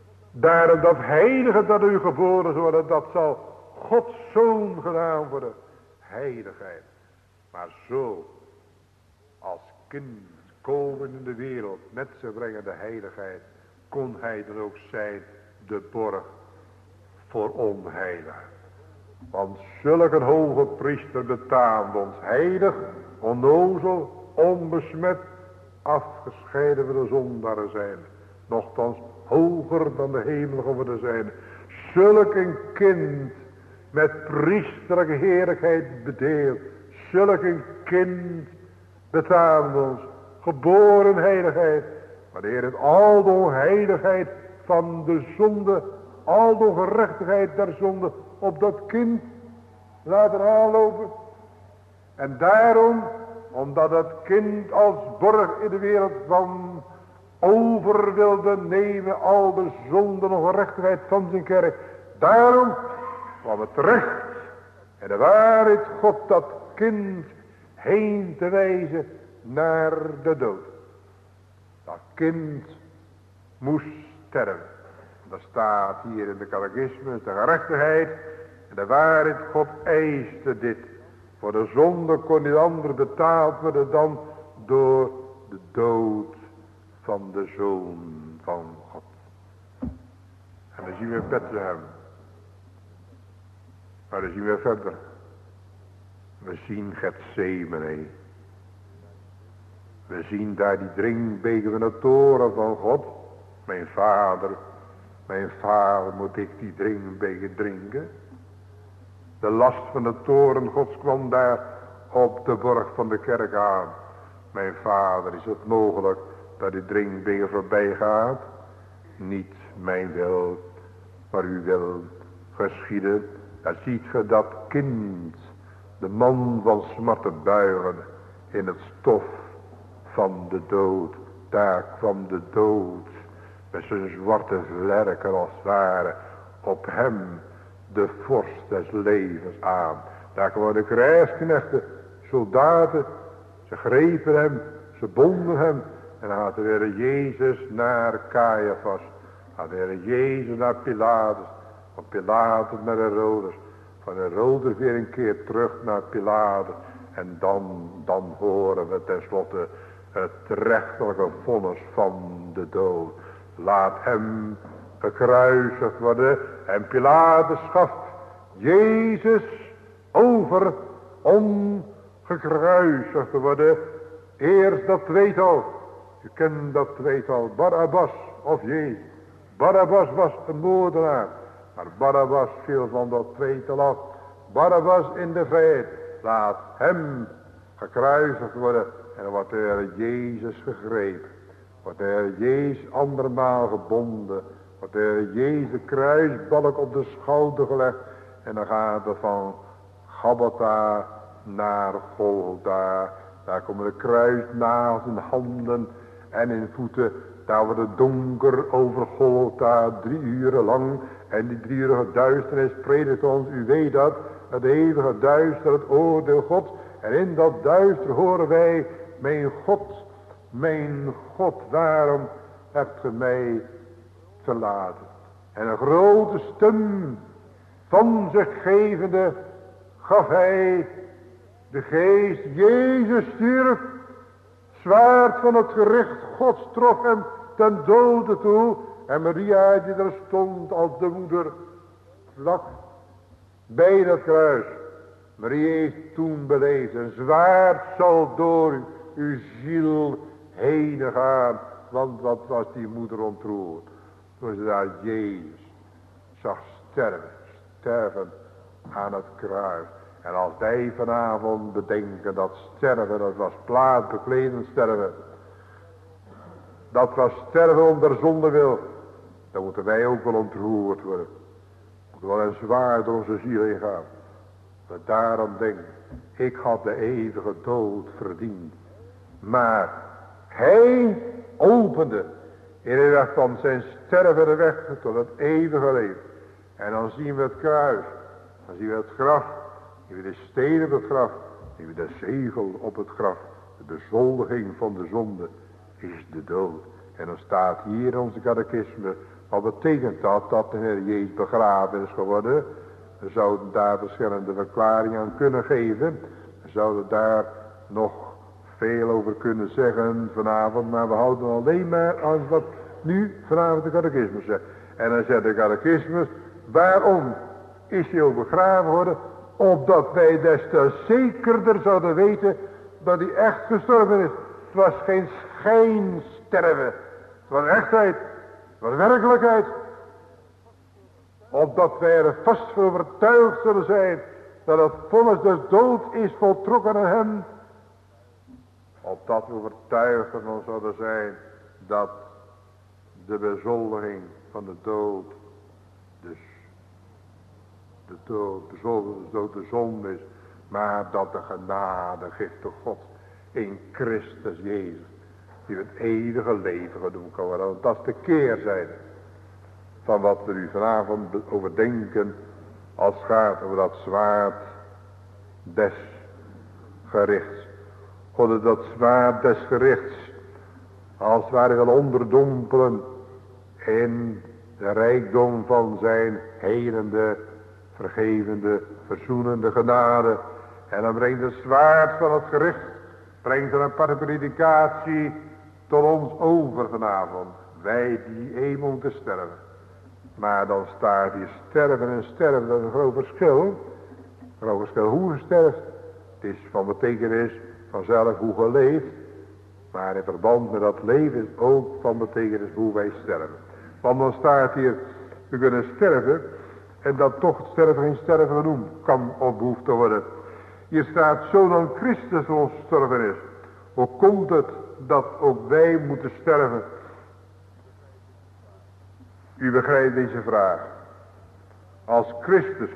A: Daarom dat heilige dat u geboren is worden, dat zal Gods Zoon gedaan worden. heiligheid. Maar zo, als kind komen in de wereld, met zich brengen de heiligheid, kon hij dan ook zijn de borg voor onheilig. Want zulke hoge priester betaamt ons heilig, onnozel, onbesmet, afgescheiden van de zondaren zijn. Nochtans hoger dan de hemel geworden zijn. Zulk een kind met priesterlijke heerlijkheid bedeeld. Zulk een kind betaamt ons. Geboren heiligheid. Wanneer het al de onheiligheid van de zonde, al de gerechtigheid der zonde op dat kind laten aanlopen. En daarom, omdat het kind als borg in de wereld van over wilde nemen al de zonde en ongerechtigheid van zijn kerk. Daarom kwam het recht en de waarheid God dat kind heen te wijzen naar de dood. Dat kind moest sterven. Dat staat hier in de catechismus, de gerechtigheid en de waarheid God eiste dit. Voor de zonde kon niet anders betaald worden dan door de dood van de Zoon van God. En dan zien we Bethlehem. Maar dan zien we verder. We zien Getsemane. We zien daar die drinkbeker van de toren van God. Mijn vader moet ik die drinkbeker drinken. De last van de toren Gods kwam daar op de borg van de kerk aan. Mijn vader, is het mogelijk dat die drinkbeker voorbij gaat? Niet mijn wil, maar uw wil geschieden. Daar ziet ge dat kind, de man van smarten buigen in het stof van de dood. Daar kwam de dood met zijn zwarte vlerken als het ware op hem, de vorst des levens, aan. Daar kwamen de krijgsknechten, soldaten, ze grepen hem, ze bonden hem en dan had de Heer Jezus naar Caiaphas, had de Heer Jezus naar Pilatus, van Pilatus naar Herodes, van Herodes weer een keer terug naar Pilatus en dan horen we tenslotte het rechterlijke vonnis van de dood. Laat hem gekruisigd worden. En Pilatus gaf Jezus over om gekruisigd te worden. Eerst dat tweetal. Je kent dat tweetal. Barabbas of Jezus. Barabbas was een moordenaar. Maar Barabbas viel van dat tweetal af. Barabbas in de vrijheid. Laat hem gekruisigd worden. En dan wordt de Heer Jezus gegrepen. Wordt de Heer Jezus andermaal gebonden. Wordt de Heer Jezus de kruisbalk op de schouder gelegd. En dan gaat het van Gabbatha naar Golgotha. Daar komen de kruisnagels in handen en in voeten. Daar wordt het donker over Golgotha 3 uren lang. En die 3 uur duisternis predikt ons, u weet dat. Het eeuwige duister, het oordeel God. En in dat duister horen wij, mijn God, waarom hebt ge mij verlaten? En een grote stem van zich gevende gaf hij de geest. Jezus stierf, zwaard van het gericht Gods trof hem ten dode toe. En Maria die er stond als de moeder vlak bij dat kruis. Maria heeft toen beleefd, een zwaard zal door uw ziel heen gaan. Want wat was die moeder ontroerd toen ze daar Jezus zag sterven aan het kruis. En als wij vanavond bedenken dat sterven, dat was plaatsbekledend sterven. Dat was sterven om der zonde wil. Dan moeten wij ook wel ontroerd worden. Moeten wel een zwaard door onze ziel heen gaan. Dat daarom denk ik had de eeuwige dood verdiend. Maar hij opende in de weg van zijn sterven de weg tot het eeuwige leven. En dan zien we het kruis. Dan zien we het graf. Dan zien we de stenen op het graf. Dan zien we de zegel op het graf. De bezoldiging van de zonde is de dood. En dan staat hier in onze catechisme. Wat betekent dat? Dat de Heer Jezus begraven is geworden. We zouden daar verschillende verklaringen aan kunnen geven. We zouden daar nog veel over kunnen zeggen vanavond. Maar we houden alleen maar aan wat nu vanavond de catechismus zegt. En dan zegt de catechismus, waarom is hij ook begraven worden? Opdat wij des te zekerder zouden weten dat hij echt gestorven is. Het was geen schijnsterven. Het was echtheid. Het was werkelijkheid. Opdat wij er vast voor overtuigd zullen zijn dat het vonnis des dood is voltrokken aan hem. Opdat we overtuigd ervan zouden zijn dat de bezoldiging van de dood, dus de dood de zonde is, maar dat de genade geeft door God in Christus Jezus, die het eeuwige leven gedoen kan worden. Dat is de keerzijde van wat we nu vanavond overdenken als het gaat over dat zwaard des gerichts. God, dat zwaard des gerichts als het ware wil onderdompelen in de rijkdom van zijn helende, vergevende, verzoenende genade. En dan brengt het zwaard van het gericht, brengt een aparte predikatie tot ons over vanavond. Wij die eenmaal moeten sterven. Maar dan staat hier sterven en sterven, dat is een groot verschil. Een groot verschil hoe je sterft. Het is van betekenis vanzelf hoe je leeft. Maar in verband met dat leven is ook van betekenis hoe wij sterven. Want dan staat hier, we kunnen sterven. En dat toch het sterven geen sterven genoemd kan of behoeft te worden. Hier staat, zo dan Christus voor ons gestorven is. Hoe komt het dat ook wij moeten sterven? U begrijpt deze vraag. Als Christus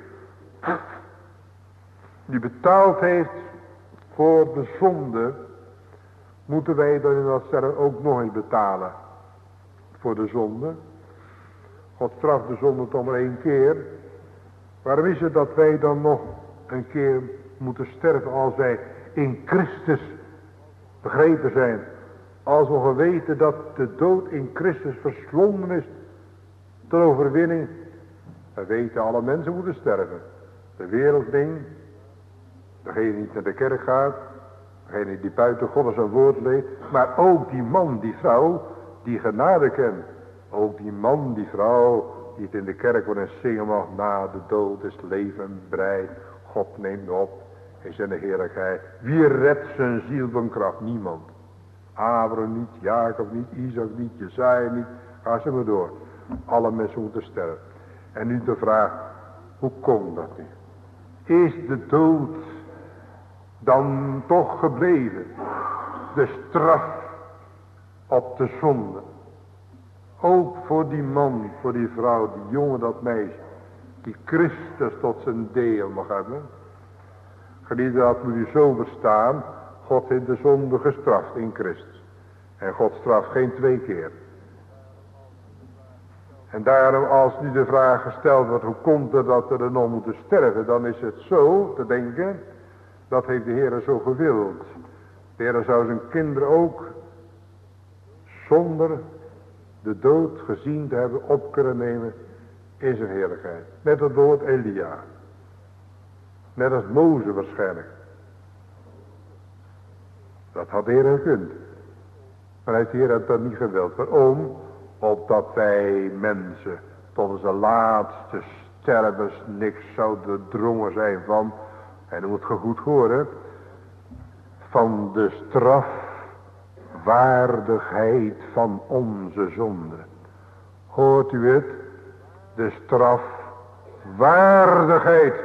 A: die betaald heeft voor de zonde, moeten wij dan in dat sterven ook nog eens betalen voor de zonde. God straft de zonde toch maar 1 keer. Waarom is het dat wij dan nog een keer moeten sterven als wij in Christus begrepen zijn? Als we geweten dat de dood in Christus verslonden is ter overwinning. We weten alle mensen moeten sterven. De wereldling, degene die niet naar de kerk gaat, degene die buiten God en zijn woord leeft, maar ook die man, die vrouw, die genade kent. Ook die man, die vrouw, die het in de kerk wordt en zingen mag, na de dood is leven bereid. God neemt op in zijn heerlijkheid. Wie redt zijn ziel van kracht? Niemand. Abraham niet, Jacob niet, Isaac niet, Jesaja niet. Ga ze maar door. Alle mensen moeten sterven. En nu de vraag, hoe komt dat nu? Is de dood dan toch gebleven? De straf op de zonde. Ook voor die man, voor die vrouw, die jongen, dat meisje. Die Christus tot zijn deel mag hebben. Geliefde, dat moet u zo verstaan. God heeft de zonde gestraft in Christus. En God straft geen 2 keer. En daarom als nu de vraag gesteld wordt, hoe komt het dat we er nog moeten sterven? Dan is het zo te denken, dat heeft de Heer zo gewild. De Heer zou zijn kinderen ook zonder de dood gezien te hebben op kunnen nemen in zijn heerlijkheid. Net als dood Elia. Net als Mozes waarschijnlijk. Dat had de Heer gekund. Maar heeft de Heer dat niet gewild. Waarom? Opdat wij mensen tot onze laatste stervens niks zouden drongen zijn van, en u moet goed horen, van de strafwaardigheid van onze zonde. Hoort u het? De strafwaardigheid.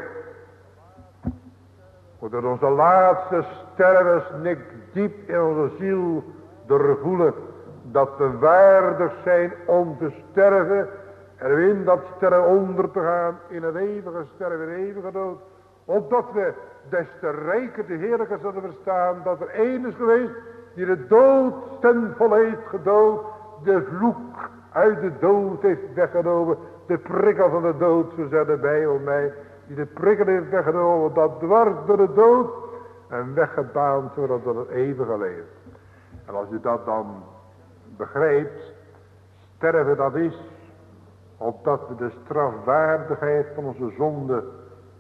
A: Omdat onze laatste stervens niks diep in onze ziel doorvoelen dat we waardig zijn om te sterven en in dat sterven onder te gaan in een eeuwige sterven, in een eeuwige dood. Opdat we des te rijker de heerlijke zullen verstaan dat er één is geweest die de dood ten volle heeft gedood, de vloek uit de dood heeft weggenomen, de prikkel van de dood, zo zei erbij om mij, die de prikkel heeft weggenomen, dat dwars door de dood en weggebaand wordt door het eeuwige leven. En als u dat dan begrijpt, sterven dat is, opdat we de strafwaardigheid van onze zonde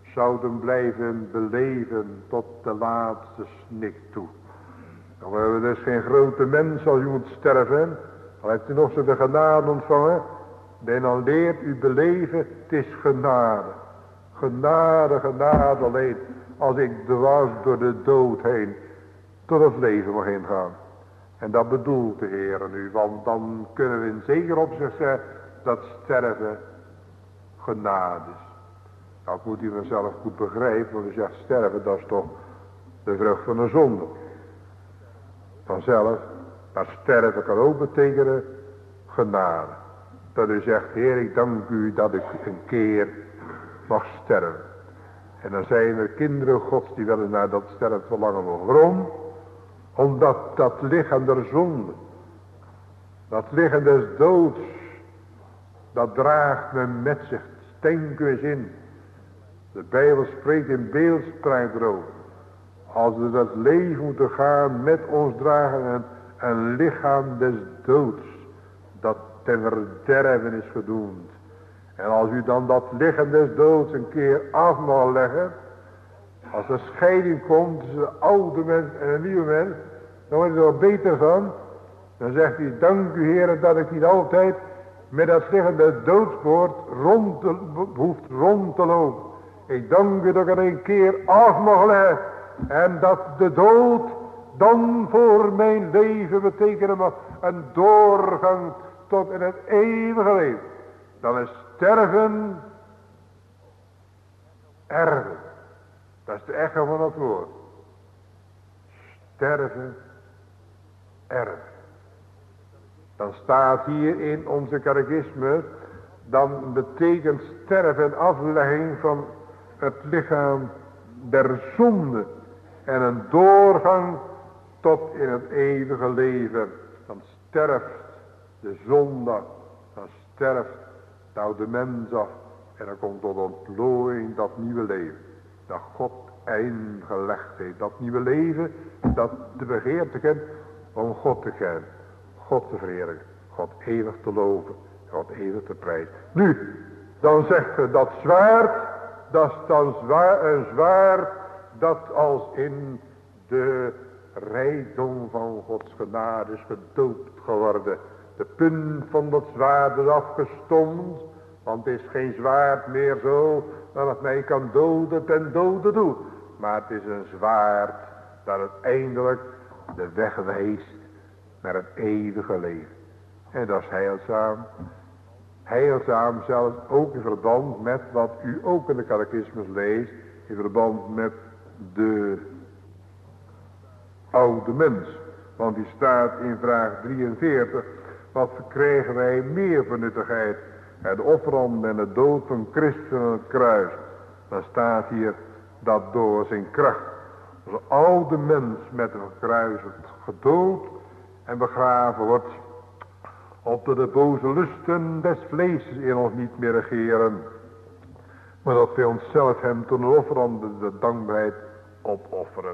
A: zouden blijven beleven tot de laatste snik toe. Dan hebben we dus geen grote mens als u moet sterven. Al heeft u nog zoveel genade ontvangen. En dan leert u beleven, het is genade. Genade, genade alleen. Als ik dwars door de dood heen tot het leven mag ingaan. En dat bedoelt de Heer nu. Want dan kunnen we in zeker opzicht zeggen dat sterven genade is. Nou moet u vanzelf goed begrijpen. Want u zegt sterven, dat is toch de vrucht van de zonde. Vanzelf. Maar sterven kan ook betekenen genade. Dat u zegt, Heer, ik dank u dat ik een keer mag sterven. En dan zijn er kinderen Gods die wel eens naar dat sterven verlangen. Waarom? Omdat dat lichaam der zonde, dat lichaam des doods, dat draagt men met zich. Denk eens in. De Bijbel spreekt in beeldspraak erover. Als we dat leven moeten gaan met ons dragen een lichaam des doods, dat ten verderven is gedoemd. En als u dan dat lichaam des doods een keer af mag leggen, als er scheiding komt tussen de oude mens en een nieuwe mens, dan wordt het er beter van. Dan zegt hij, dank u Heer dat ik niet altijd met dat lichaam des doods hoeft rond te lopen. Ik dank u dat ik er een keer af mag leggen. En dat de dood dan voor mijn leven betekenen mag een doorgang tot in het eeuwige leven. Dan is sterven erven. Dat is de echo van het woord. Sterven erven. Dan staat hier in onze catechisme, dan betekent sterven en aflegging van het lichaam der zonde. En een doorgang tot in het eeuwige leven. Dan sterft de zonde, dan sterft de oude mens af. En dan komt tot ontplooiing dat nieuwe leven. Dat God ingelegd heeft. Dat nieuwe leven, dat de begeerte kent om God te kennen. God te verheerlijken. God eeuwig te loven. God eeuwig te prijzen. Nu, dan zegt je dat zwaard, dat is dan een zwaard dat als in de rijkdom van Gods genade is gedoopt geworden. De punt van dat zwaard is afgestompt. Want het is geen zwaard meer zo dat het mij kan doden ten dode doet. Maar het is een zwaard dat het eindelijk de weg wijst naar het eeuwige leven. En dat is heilzaam. Heilzaam zelfs ook in verband met wat u ook in de catechismus leest. In verband met de oude mens. Want die staat in vraag 43. Wat verkrijgen wij meer van nuttigheid? Het offerande en de dood van Christus aan het kruis. Dan staat hier dat door zijn kracht. Als een oude mens met een kruis gedood en begraven wordt. Opdat de boze lusten des vleeses in ons niet meer regeren. Maar dat wij onszelf hem tot een offerande de dankbaarheid opofferen.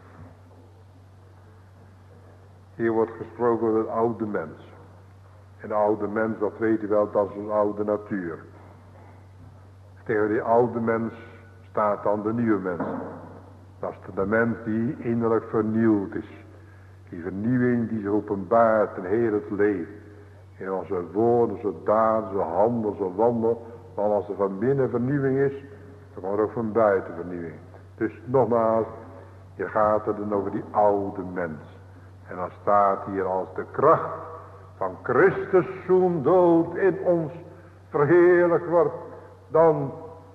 A: Hier wordt gesproken over het oude mens. En de oude mens, dat weet u wel, dat is een oude natuur. Tegen die oude mens staat dan de nieuwe mens. Dat is de mens die innerlijk vernieuwd is. Die vernieuwing die zich openbaart in heel het leven. In onze woorden, onze daden, onze handel, onze wandel. Want als er van binnen vernieuwing is, dan komt er ook van buiten vernieuwing. Dus nogmaals, hier gaat het dan over die oude mens. En dan staat hier als de kracht van Christus zo'n dood in ons verheerlijk wordt. Dan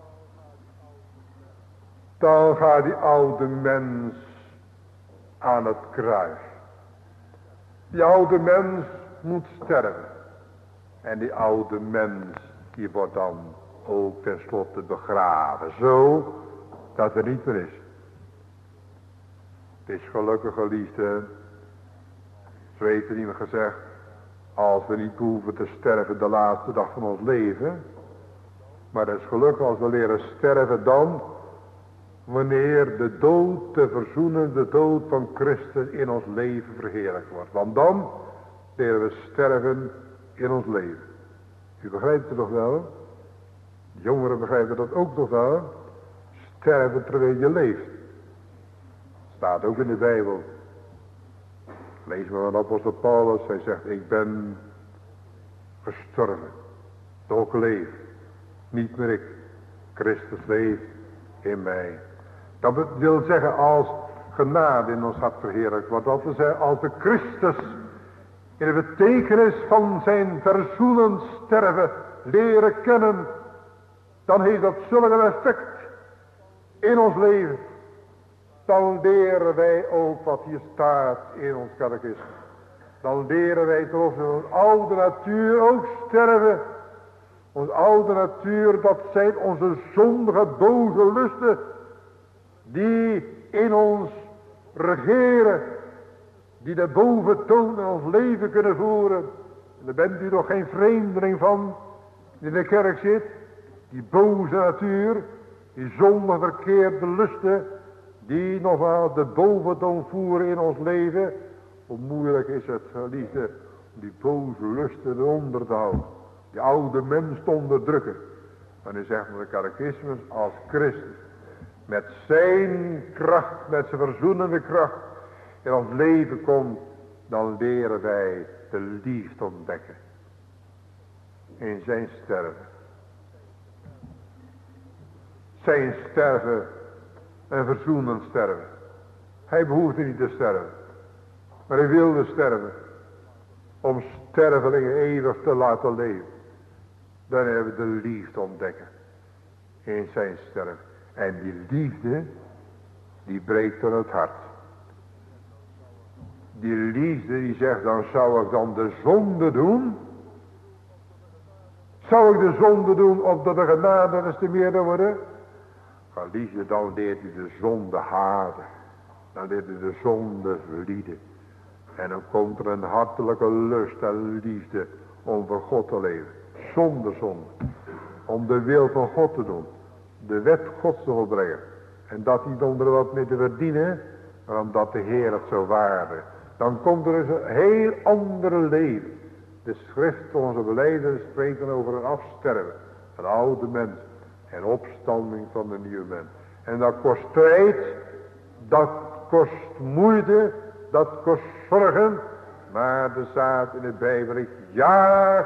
A: gaat die oude mens aan het kruis. Die oude mens moet sterven. En die oude mens die wordt dan ook tenslotte begraven. Zo dat er niet meer is. Het is gelukkig geliefde. Zo heeft er iemand gezegd. Als we niet hoeven te sterven de laatste dag van ons leven. Maar het is gelukkig als we leren sterven dan. Wanneer de dood, de verzoenende dood van Christus in ons leven verheerlijkt wordt. Want dan leren we sterven in ons leven. U begrijpt het toch wel? De jongeren begrijpen dat ook toch wel? sterven terwijl je leeft. Staat ook in de Bijbel. Lees maar van apostel Paulus. Hij zegt, ik ben gestorven. Doch leef. Niet meer ik. Christus leeft in mij. Dat wil zeggen als genade in ons hart verheerlijkt wordt. Dat wil zeggen als de Christus in de betekenis van zijn verzoenend sterven leren kennen. Dan heeft dat zulk een effect in ons leven. Dan leren wij ook wat hier staat in ons catechisme. Dan leren wij toch onze oude natuur ook sterven. Onze oude natuur, dat zijn onze zondige, boze lusten. Die in ons regeren. Die de boventoon in ons leven kunnen voeren. En daar bent u toch geen vreemdeling van. Die in de kerk zit. Die boze natuur. Die zondige verkeerde lusten. Die nogmaals de boventoon voeren in ons leven. Hoe moeilijk is het, geliefde, om die boze lusten eronder te houden. Die oude mens te onderdrukken. Maar nu zegt de catechismus, als Christus met zijn kracht, met zijn verzoenende kracht in ons leven komt, dan leren wij de liefde ontdekken. In zijn sterven. Zijn sterven en verzoenend sterven. Hij behoefde niet te sterven. Maar hij wilde sterven. Om stervelingen eeuwig te laten leven. Dan hebben we de liefde ontdekken. In zijn sterven. En die liefde, die breekt door het hart. Die liefde die zegt, dan zou ik dan de zonde doen. Zou ik de zonde doen opdat de genade des te meerder worden? Geliefde, dan leert u de zonde haten. Dan leert u de zonde verlieden. En dan komt er een hartelijke lust en liefde om voor God te leven. Zonder zonde. Om de wil van God te doen. De wet Gods te volbrengen. En dat niet om er wat mee te verdienen. Maar omdat de Heer het zo waarde. Dan komt er dus een heel ander leven. De schrift, onze belijdenis spreekt dan over een afsterven. Een oude mens. En opstanding van de nieuwe mens. En dat kost strijd. Dat kost moeite. Dat kost zorgen. Maar er staat in de Bijbel. Ik jaag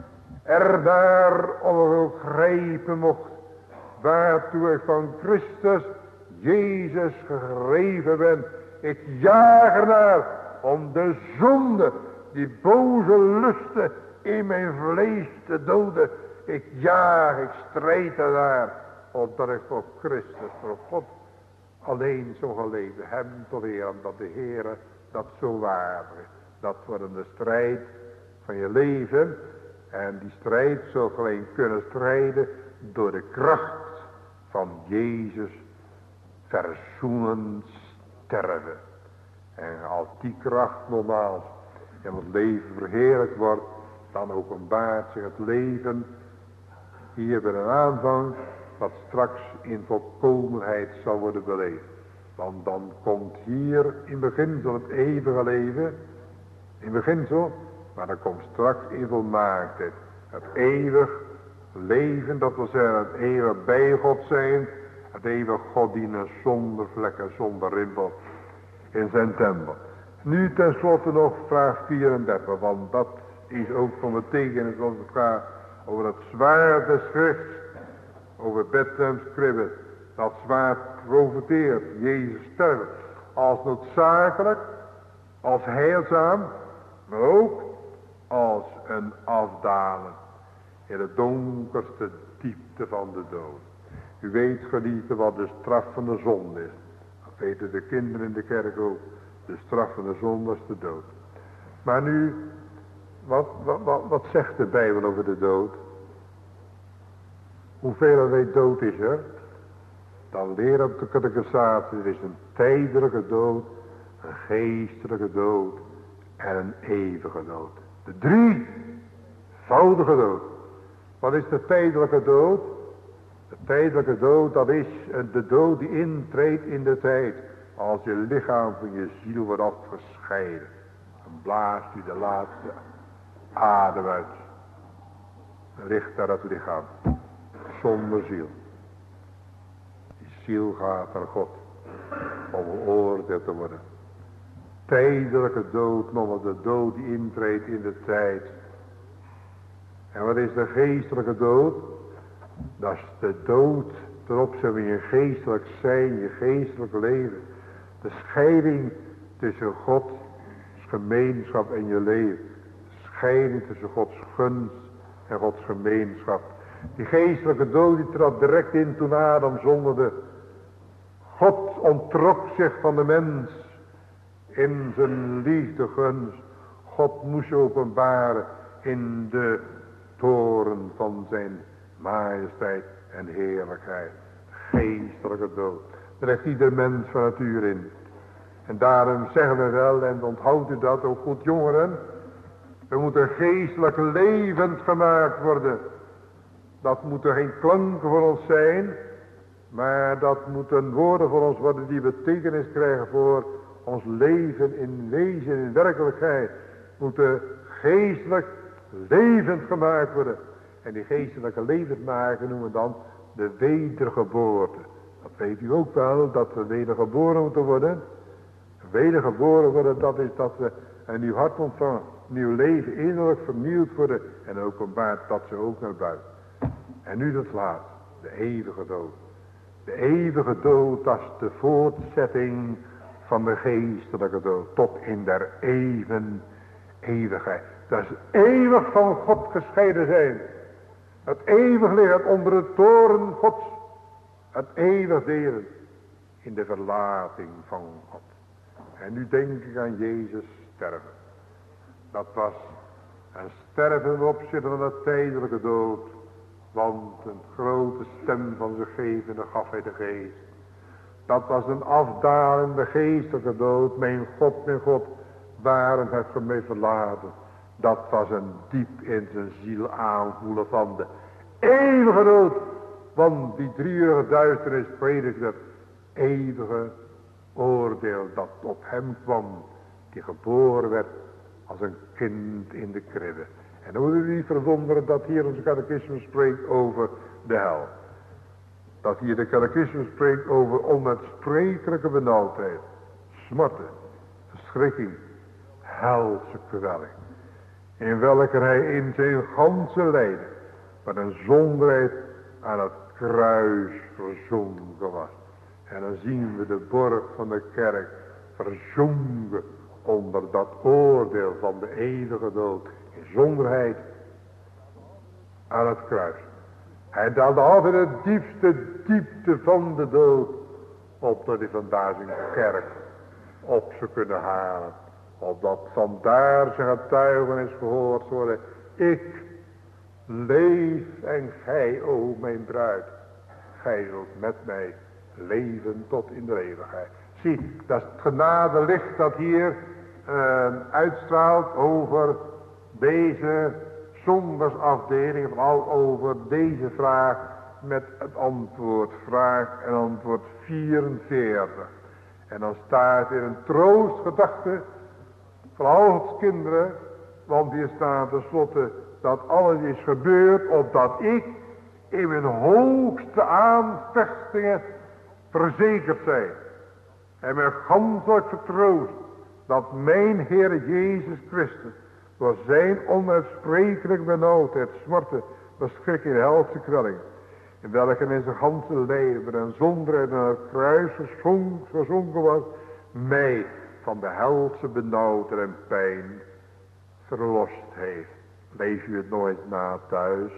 A: ernaar om ik grijpen mocht. Waartoe ik van Christus Jezus gegrepen ben. Ik jaag ernaar om de zonde, die boze lusten in mijn vlees te doden. Ik jaag, ik strijd ernaar, opdat ik voor Christus, voor God alleen zo gaan leven. Hem tot eer, omdat de Heer dat zo waardig is. Dat wordt de strijd van je leven. En die strijd zul je alleen kunnen strijden door de kracht van Jezus verzoenend sterven. En als die kracht nogmaals in het leven verheerlijk wordt, dan openbaart zich het leven hier bij een aanvang, dat straks in volkomenheid zal worden beleefd. Want dan komt hier in beginsel het eeuwige leven, in beginsel, maar dan komt straks in volmaaktheid het eeuwig leven, dat wil zeggen het eeuwig bij God zijn, het eeuwig God dienen zonder vlekken, zonder rimpel in zijn tempel. Nu tenslotte nog vraag 34, want dat is ook van betekenis als het gaat over het zwaard des schrift, over Bethlehems kribbe. Dat zwaard profeteert, Jezus sterven, als noodzakelijk, als heilzaam, maar ook als een afdalen in de donkerste diepte van de dood. U weet, geliefde, wat de straf van de zonde is. Dat weten de kinderen in de kerk ook. De straf van de zonde is de dood. Maar nu, wat zegt de Bijbel over de dood? Hoeveel weet dood is er? Dan leren op de catechisatie, er is een tijdelijke dood, een geestelijke dood en een eeuwige dood. De drievoudige dood. Wat is de tijdelijke dood? De tijdelijke dood, dat is de dood die intreedt in de tijd. Als je lichaam van je ziel wordt afgescheiden. Dan blaast u de laatste adem uit. Dan ligt daar het lichaam. Zonder ziel. Die
B: ziel gaat naar God. Om geoordeeld te worden. Tijdelijke dood, nog de dood die intreedt in de tijd. En wat is de geestelijke dood? Dat is de dood ten opzichte van je geestelijk zijn, je geestelijk leven. De scheiding tussen Gods gemeenschap en je leven. De scheiding tussen Gods gunst en Gods gemeenschap. Die geestelijke dood die trad direct in toen Adam zonderde. God onttrok zich van de mens in zijn liefde gunst. God moest openbaren in de toren van zijn majesteit en heerlijkheid. Geestelijke dood. Daar ligt ieder mens van natuur in. En daarom zeggen we wel, en onthoudt u dat ook goed jongeren. We moeten geestelijk levend gemaakt worden. Dat moeten geen klanken voor ons zijn. Maar dat moeten woorden voor ons worden die betekenis krijgen voor ons leven in wezen, in werkelijkheid. Moeten geestelijk levend gemaakt worden. En die geestelijke levend maken noemen we dan de wedergeboorte. Dat weet u ook wel, dat we wedergeboren moeten worden. Wedergeboren worden, dat is dat we een nieuw hart ontvangen. Nieuw leven innerlijk vernieuwd worden. En openbaart dat ze ook naar buiten. En nu dat laatste, de eeuwige dood. De eeuwige dood, dat is de voortzetting van de geestelijke dood. Tot in der eeuwigheid. Dat is eeuwig van God gescheiden zijn. Het eeuwig liggen onder de toren Gods. Het eeuwig delen in de verlating van God. En nu denk ik aan Jezus sterven. Dat was een sterven ten opzichte van de tijdelijke dood. Want een grote stem van zijn gevende gaf hij de geest. Dat was een afdalende geestelijke dood. Mijn God, waarom hebt ge mij verlaten? Dat was een diep in zijn ziel aanvoelen van de eeuwige dood. Want die drieërige duisternis predikt het eeuwige oordeel dat op hem kwam. Die geboren werd als een kind in de kribbe. En dan moeten we niet verwonderen dat hier onze catechismus spreekt over de hel. Dat hier de catechismus spreekt over onuitsprekelijke benauwdheid. Smarten, verschrikking, helse kwelling. In welke hij in zijn ganse lijden met een zonderheid aan het kruis verzonken was. En dan zien we de borg van de kerk verzonken onder dat oordeel van de eeuwige dood. In zonderheid aan het kruis. Hij daalde altijd de diepste diepte van de dood. Opdat hij vandaar zijn kerk op zou kunnen halen. Opdat vandaar zijn getuigenis gehoord worden. Ik leef en gij, o mijn bruid. Gij zult met mij leven tot in de eeuwigheid. Zie, dat is het genadelicht dat hier uitstraalt over deze zondersafdeling. Vooral over deze vraag met het antwoord. Vraag en antwoord 44. En dan staat er een troostgedachte van al Gods kinderen. Want hier staat tenslotte dat alles is gebeurd opdat ik in mijn hoogste aanvechtingen verzekerd zijn. En mij ganselijk vertroost dat mijn Heer Jezus Christus door zijn onuitsprekelijk benauwdheid, smarten, verschrikking en helse kwelling, in welke in zijn ganse leven en zonderheid aan het kruis gezonken was, mij van de helse benauwdheid en pijn verlost heeft. Lees u het nooit na thuis?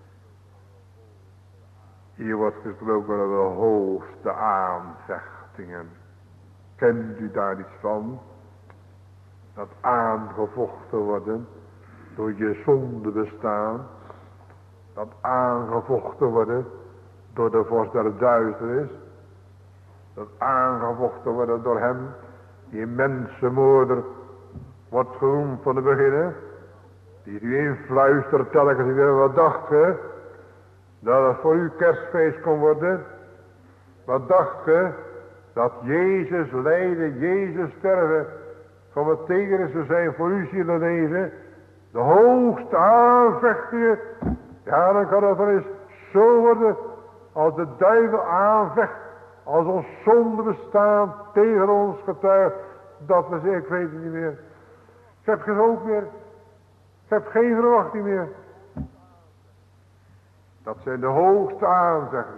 B: Hier wordt gesproken over de hoogste aanvechtingen. Kent u daar iets van? Dat aangevochten worden door je zonde bestaan. Dat aangevochten worden door de vorst der duisternis. Dat aangevochten worden door hem die mensenmoorder wordt genoemd van de beginnen. Die u influistert telkens weer, wat dacht ge? Dat het voor u kerstfeest kon worden. Wat dacht ge? Dat Jezus lijden, Jezus sterven van betekenis zou zijn voor uw zielenleven. De hoogste aanvechtingen. Ja, dan kan het wel eens zo worden als de duivel aanvecht Als ons zonde bestaan tegen ons getuigt, dat we zeggen, ik weet het niet meer. Ik heb geen hoop meer. Ik heb geen verwachting meer. Dat zijn de hoogste aanzeggingen.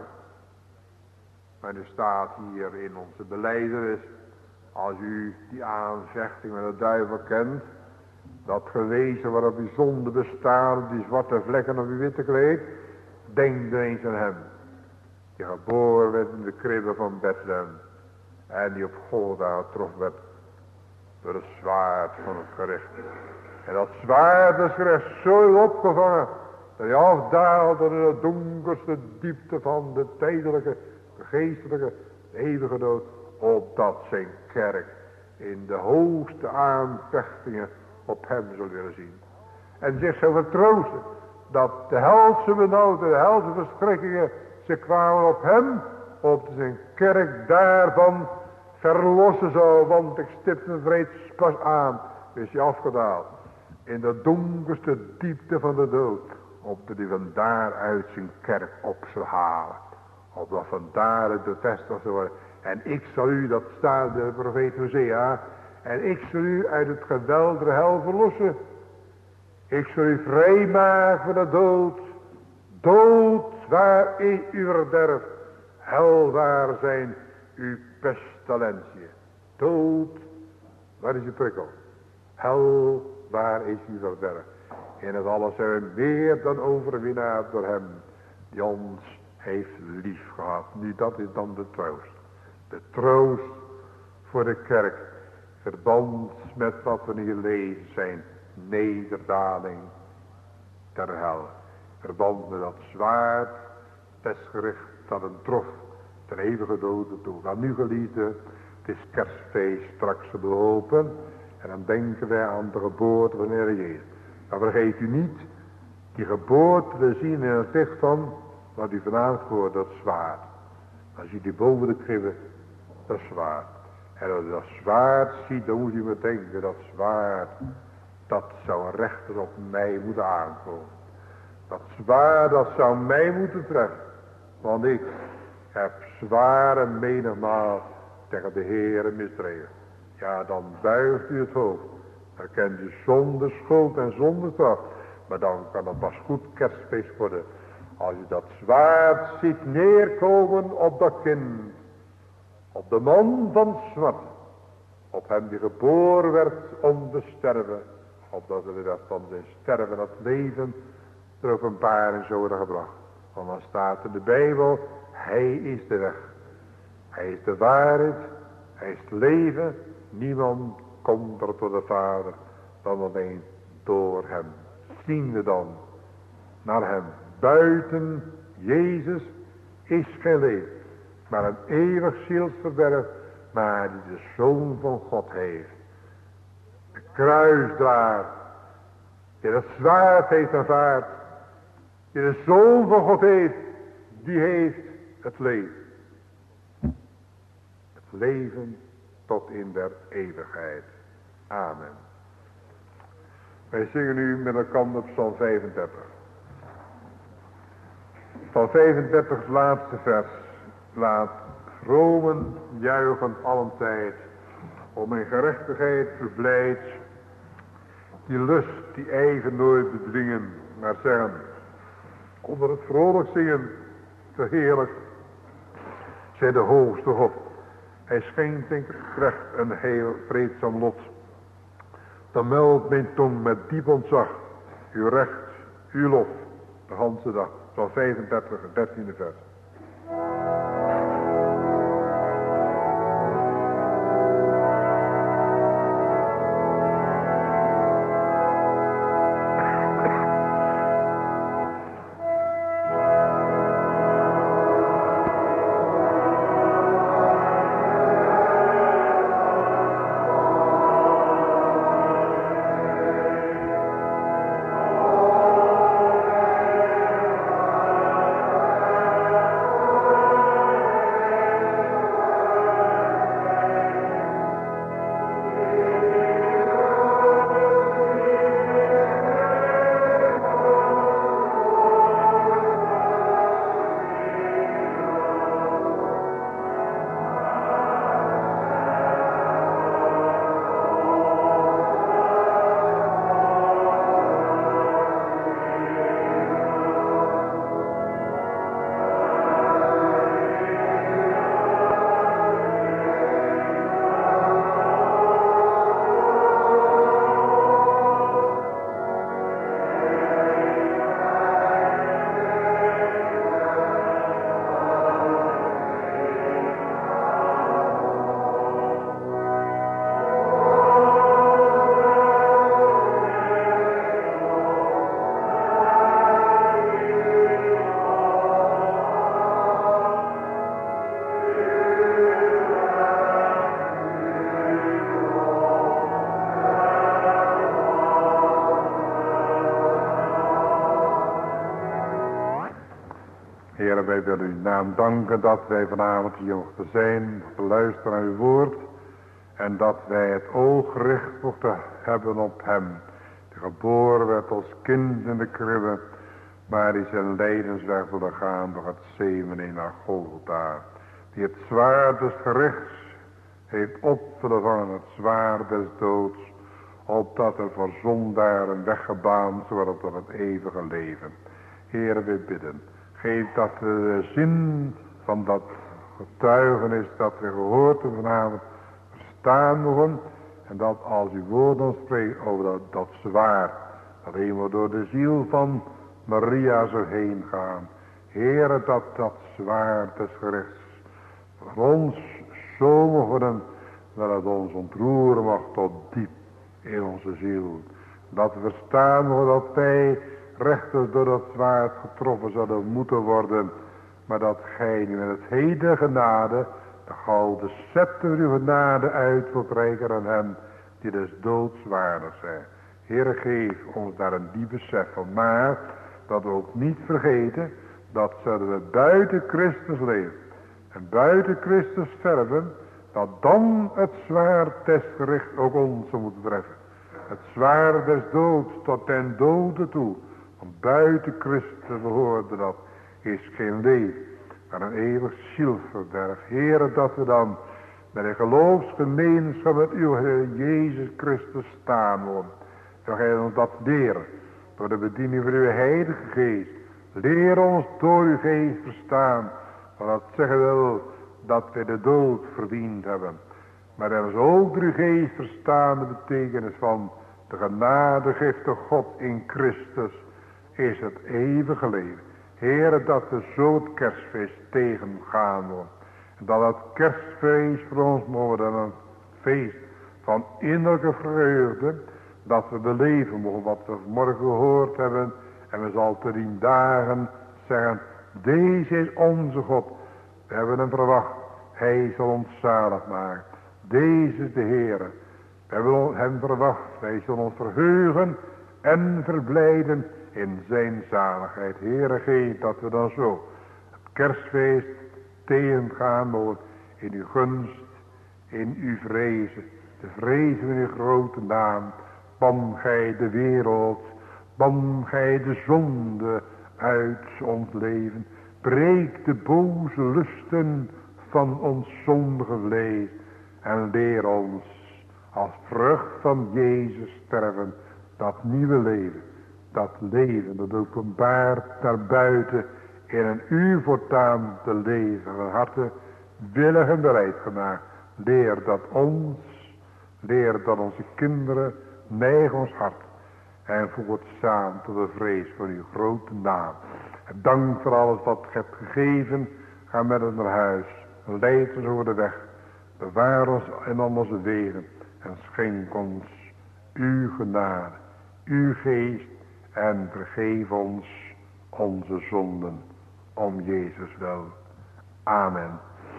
B: Maar er staat hier in onze belijdenis, als u die aanvechting met de duivel kent, dat gewezen waarop uw zonde bestaan, die zwarte vlekken op uw witte kleed, denk er eens aan hem. Die geboren werd in de kribbe van Bethlehem. En die op Golgotha getroffen werd door het zwaard van het gericht. En dat zwaard des gerichts zo opgevangen, dat hij afdaalde in de donkerste diepte van de tijdelijke, de geestelijke, de eeuwige dood. Opdat zijn kerk in de hoogste aanvechtingen op hem zal willen zien. En zich zou vertroosten dat de helse benauwden, de helse verschrikkingen, ze kwamen op hem, op zijn kerk daarvan verlossen zou. Want ik stipte reeds pas aan, is hij afgedaald in de donkerste diepte van de dood, opdat hij van daaruit zijn kerk op zou halen, opdat van daaruit bevestigd zou worden. En ik zal u, dat staat de profeet Hosea, en ik zal u uit het geweld der hel verlossen. Ik zal u vrijmaken van de dood. Dood, waar is uw verderf? Hel, waar zijn uw pestilentiën? Dood, waar is uw prikkel? Hel, waar is uw verderf? In het alles zijn we meer dan overwinnaar door hem die ons heeft lief gehad. Nu, dat is dan de troost. De troost voor de kerk. Verband met wat we hier lezen zijn nederdaling ter hel. Verband met dat zwaard des gericht dat een trof ter eeuwige dood toe. Nou nu geliefde, het is kerstfeest straks te behopen. En dan denken wij aan de geboorte van de Heer Jezus. Maar vergeet u niet, die geboorte we zien in het licht van wat u vanavond hoort, dat zwaard. Als u die boven de kribbe, dat zwaard. En als u dat zwaard ziet, dan moet u me denken, dat zwaard, dat zou rechter op mij moeten aankomen. Dat zwaard, dat zou mij moeten treffen. Want ik heb zwaar en menigmaal tegen de Heere misdreven. Ja, dan buigt u het hoofd. Dan kent u zonder schuld en zonder straf. Maar dan kan het pas goed kerstfeest worden. Als u dat zwaard ziet neerkomen op dat kind. Op de man van smart. Op hem die geboren werd om te sterven. Opdat hij dat van zijn sterven het leven ter openbaring zou worden gebracht. Want dan staat in de Bijbel, hij is de weg. Hij is de waarheid. Hij is het leven. Niemand komt er tot de Vader dan alleen door hem. Zien we dan naar hem. Buiten Jezus is geen leven. Maar een eeuwig zielsverderf. Maar die de Zoon van God heeft. De kruisdraad. Die het zwaard heeft aanvaard. Die de Zoon van God heeft. Die heeft het leven. Het leven tot in der eeuwigheid. Amen. Wij zingen nu met elkaar op Psalm 35. Psalm 35, het laatste vers. Laat vromen juichen allen tijd. Om in gerechtigheid verblijd. Die lust, die eigen nooit bedwingen. Maar zeggen, onder het vrolijk zingen, verheerlijk zij de hoogste God. Hij schenkt en krijgt een heel vreedzaam lot. Dan meldt mijn tong met diep ontzag uw recht, uw lof, de ganse dag. Psalm 35, 13e vers.
A: Heer, wij willen uw naam danken dat wij vanavond hier mochten zijn, te luisteren naar uw woord. En dat wij het oog gericht mochten hebben op hem. Die geboren werd als kind in de kribbe, maar die zijn lijdensweg wilde gaan door het Gethsemane naar Golgotha. Die het zwaard des gerichts heeft op willen vangen, het zwaard des doods, opdat er voor zondaren weggebaand wordt tot het eeuwige leven. Heer, we bidden, geef dat we de zin van dat getuigenis dat we gehoord hebben vanavond verstaan mogen. En dat als uw woord ons spreekt over dat zwaard, dat helemaal door de ziel van Maria zou heen gaan. Heer, dat zwaard des gerichts voor ons zo mag worden, dat het ons ontroeren mag tot diep in onze ziel. Dat we verstaan mogen dat wij rechters door dat zwaard getroffen zouden moeten worden. Maar dat gij nu met het heden genade, de gouden scepter uw genade uit wilt reiken aan hen die des doods waardig zijn. Heere, geef ons daar een diep besef van. Maar dat we ook niet vergeten, dat zouden we buiten Christus leven. En buiten Christus sterven, dat dan het zwaard des gerichts ook ons zou moeten treffen. Het zwaard des doods tot ten dode toe. Want buiten Christus behoorde dat, is geen leven, maar een eeuwig zielverderf. Heere, dat we dan met een geloofsgemeenschap met uw Heer Jezus Christus staan mogen. Dan gij ons dat leren, door de bediening van uw Heilige Geest. Leer ons door uw Geest verstaan, want dat zeggen wil dat wij de dood verdiend hebben. Maar er is ook door uw Geest verstaan de betekenis van de genadegift God in Christus is het eeuwige leven. Heere, dat we zo het kerstfeest tegengaan mogen. En dat het kerstfeest voor ons mogen worden een feest van innerlijke vreugde. Dat we beleven mogen wat we vanmorgen gehoord hebben. En we zal te 10 dagen zeggen, deze is onze God. We hebben hem verwacht. Hij zal ons zalig maken. Deze is de Heere. We hebben hem verwacht. Hij zal ons verheugen en verblijden in zijn zaligheid. Heere, geef dat we dan zo het kerstfeest tegengaan mogen in uw gunst, in uw vrezen. De vrezen van uw grote naam. Ban gij de wereld, ban gij de zonde uit ons leven. Breek de boze lusten van ons zondige vlees. En leer ons als vrucht van Jezus sterven dat nieuwe leven. Dat leven dat openbaart naar buiten in een uur voortaan te leven. Van harte willig en bereid gemaakt. Leer dat ons, leer dat onze kinderen, neig ons hart. En voeg het samen tot de vrees voor uw grote naam. En dank voor alles wat u hebt gegeven. Ga met ons naar huis. Leid ons over de weg. Bewaar ons in al onze wegen. En schenk ons uw genade, uw geest. En vergeef ons onze zonden. Om Jezus wil. Amen.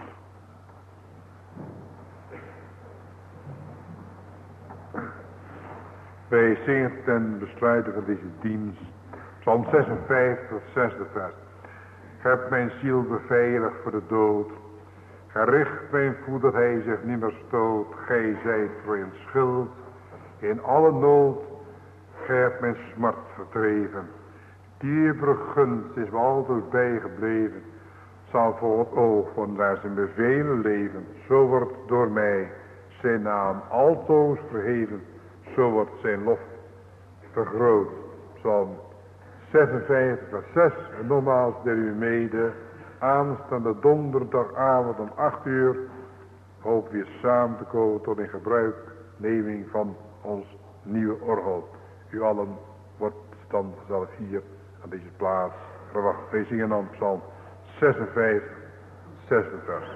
A: Wij zingen ten besluiten van deze dienst. Psalm 56, zesde vers. Gij hebt mijn ziel beveiligd voor de dood. Gericht mijn voet dat hij zich niet meer stoot. Gij zijt voor een schild in alle nood. Gij hebt mijn smart verdreven. Dierbare gunst is me altijd bijgebleven. Zal voor het oog van waar zijn bevelen leven. Zo wordt door mij zijn naam altoos verheven. Zo wordt zijn lof vergroot. Psalm 56 vers 6. En nogmaals deel u mede. Aanstaande donderdagavond om 8 uur. Hoop weer samen te komen tot in gebruikneming van ons nieuwe orgel. U allen wordt dan zelf hier aan deze plaats verwacht. Wij zingen dan Psalm 56, zesde vers.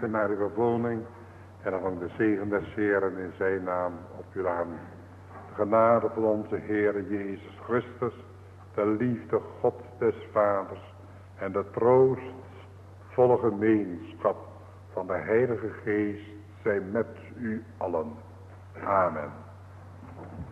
A: gemeente naar uw woning. En dan vang de zegen des Heeren in zijn naam op uw hand. De genade van onze Heer Jezus Christus, de liefde God des Vaders en de troostvolle gemeenschap van de Heilige Geest zijn met u allen. Amen.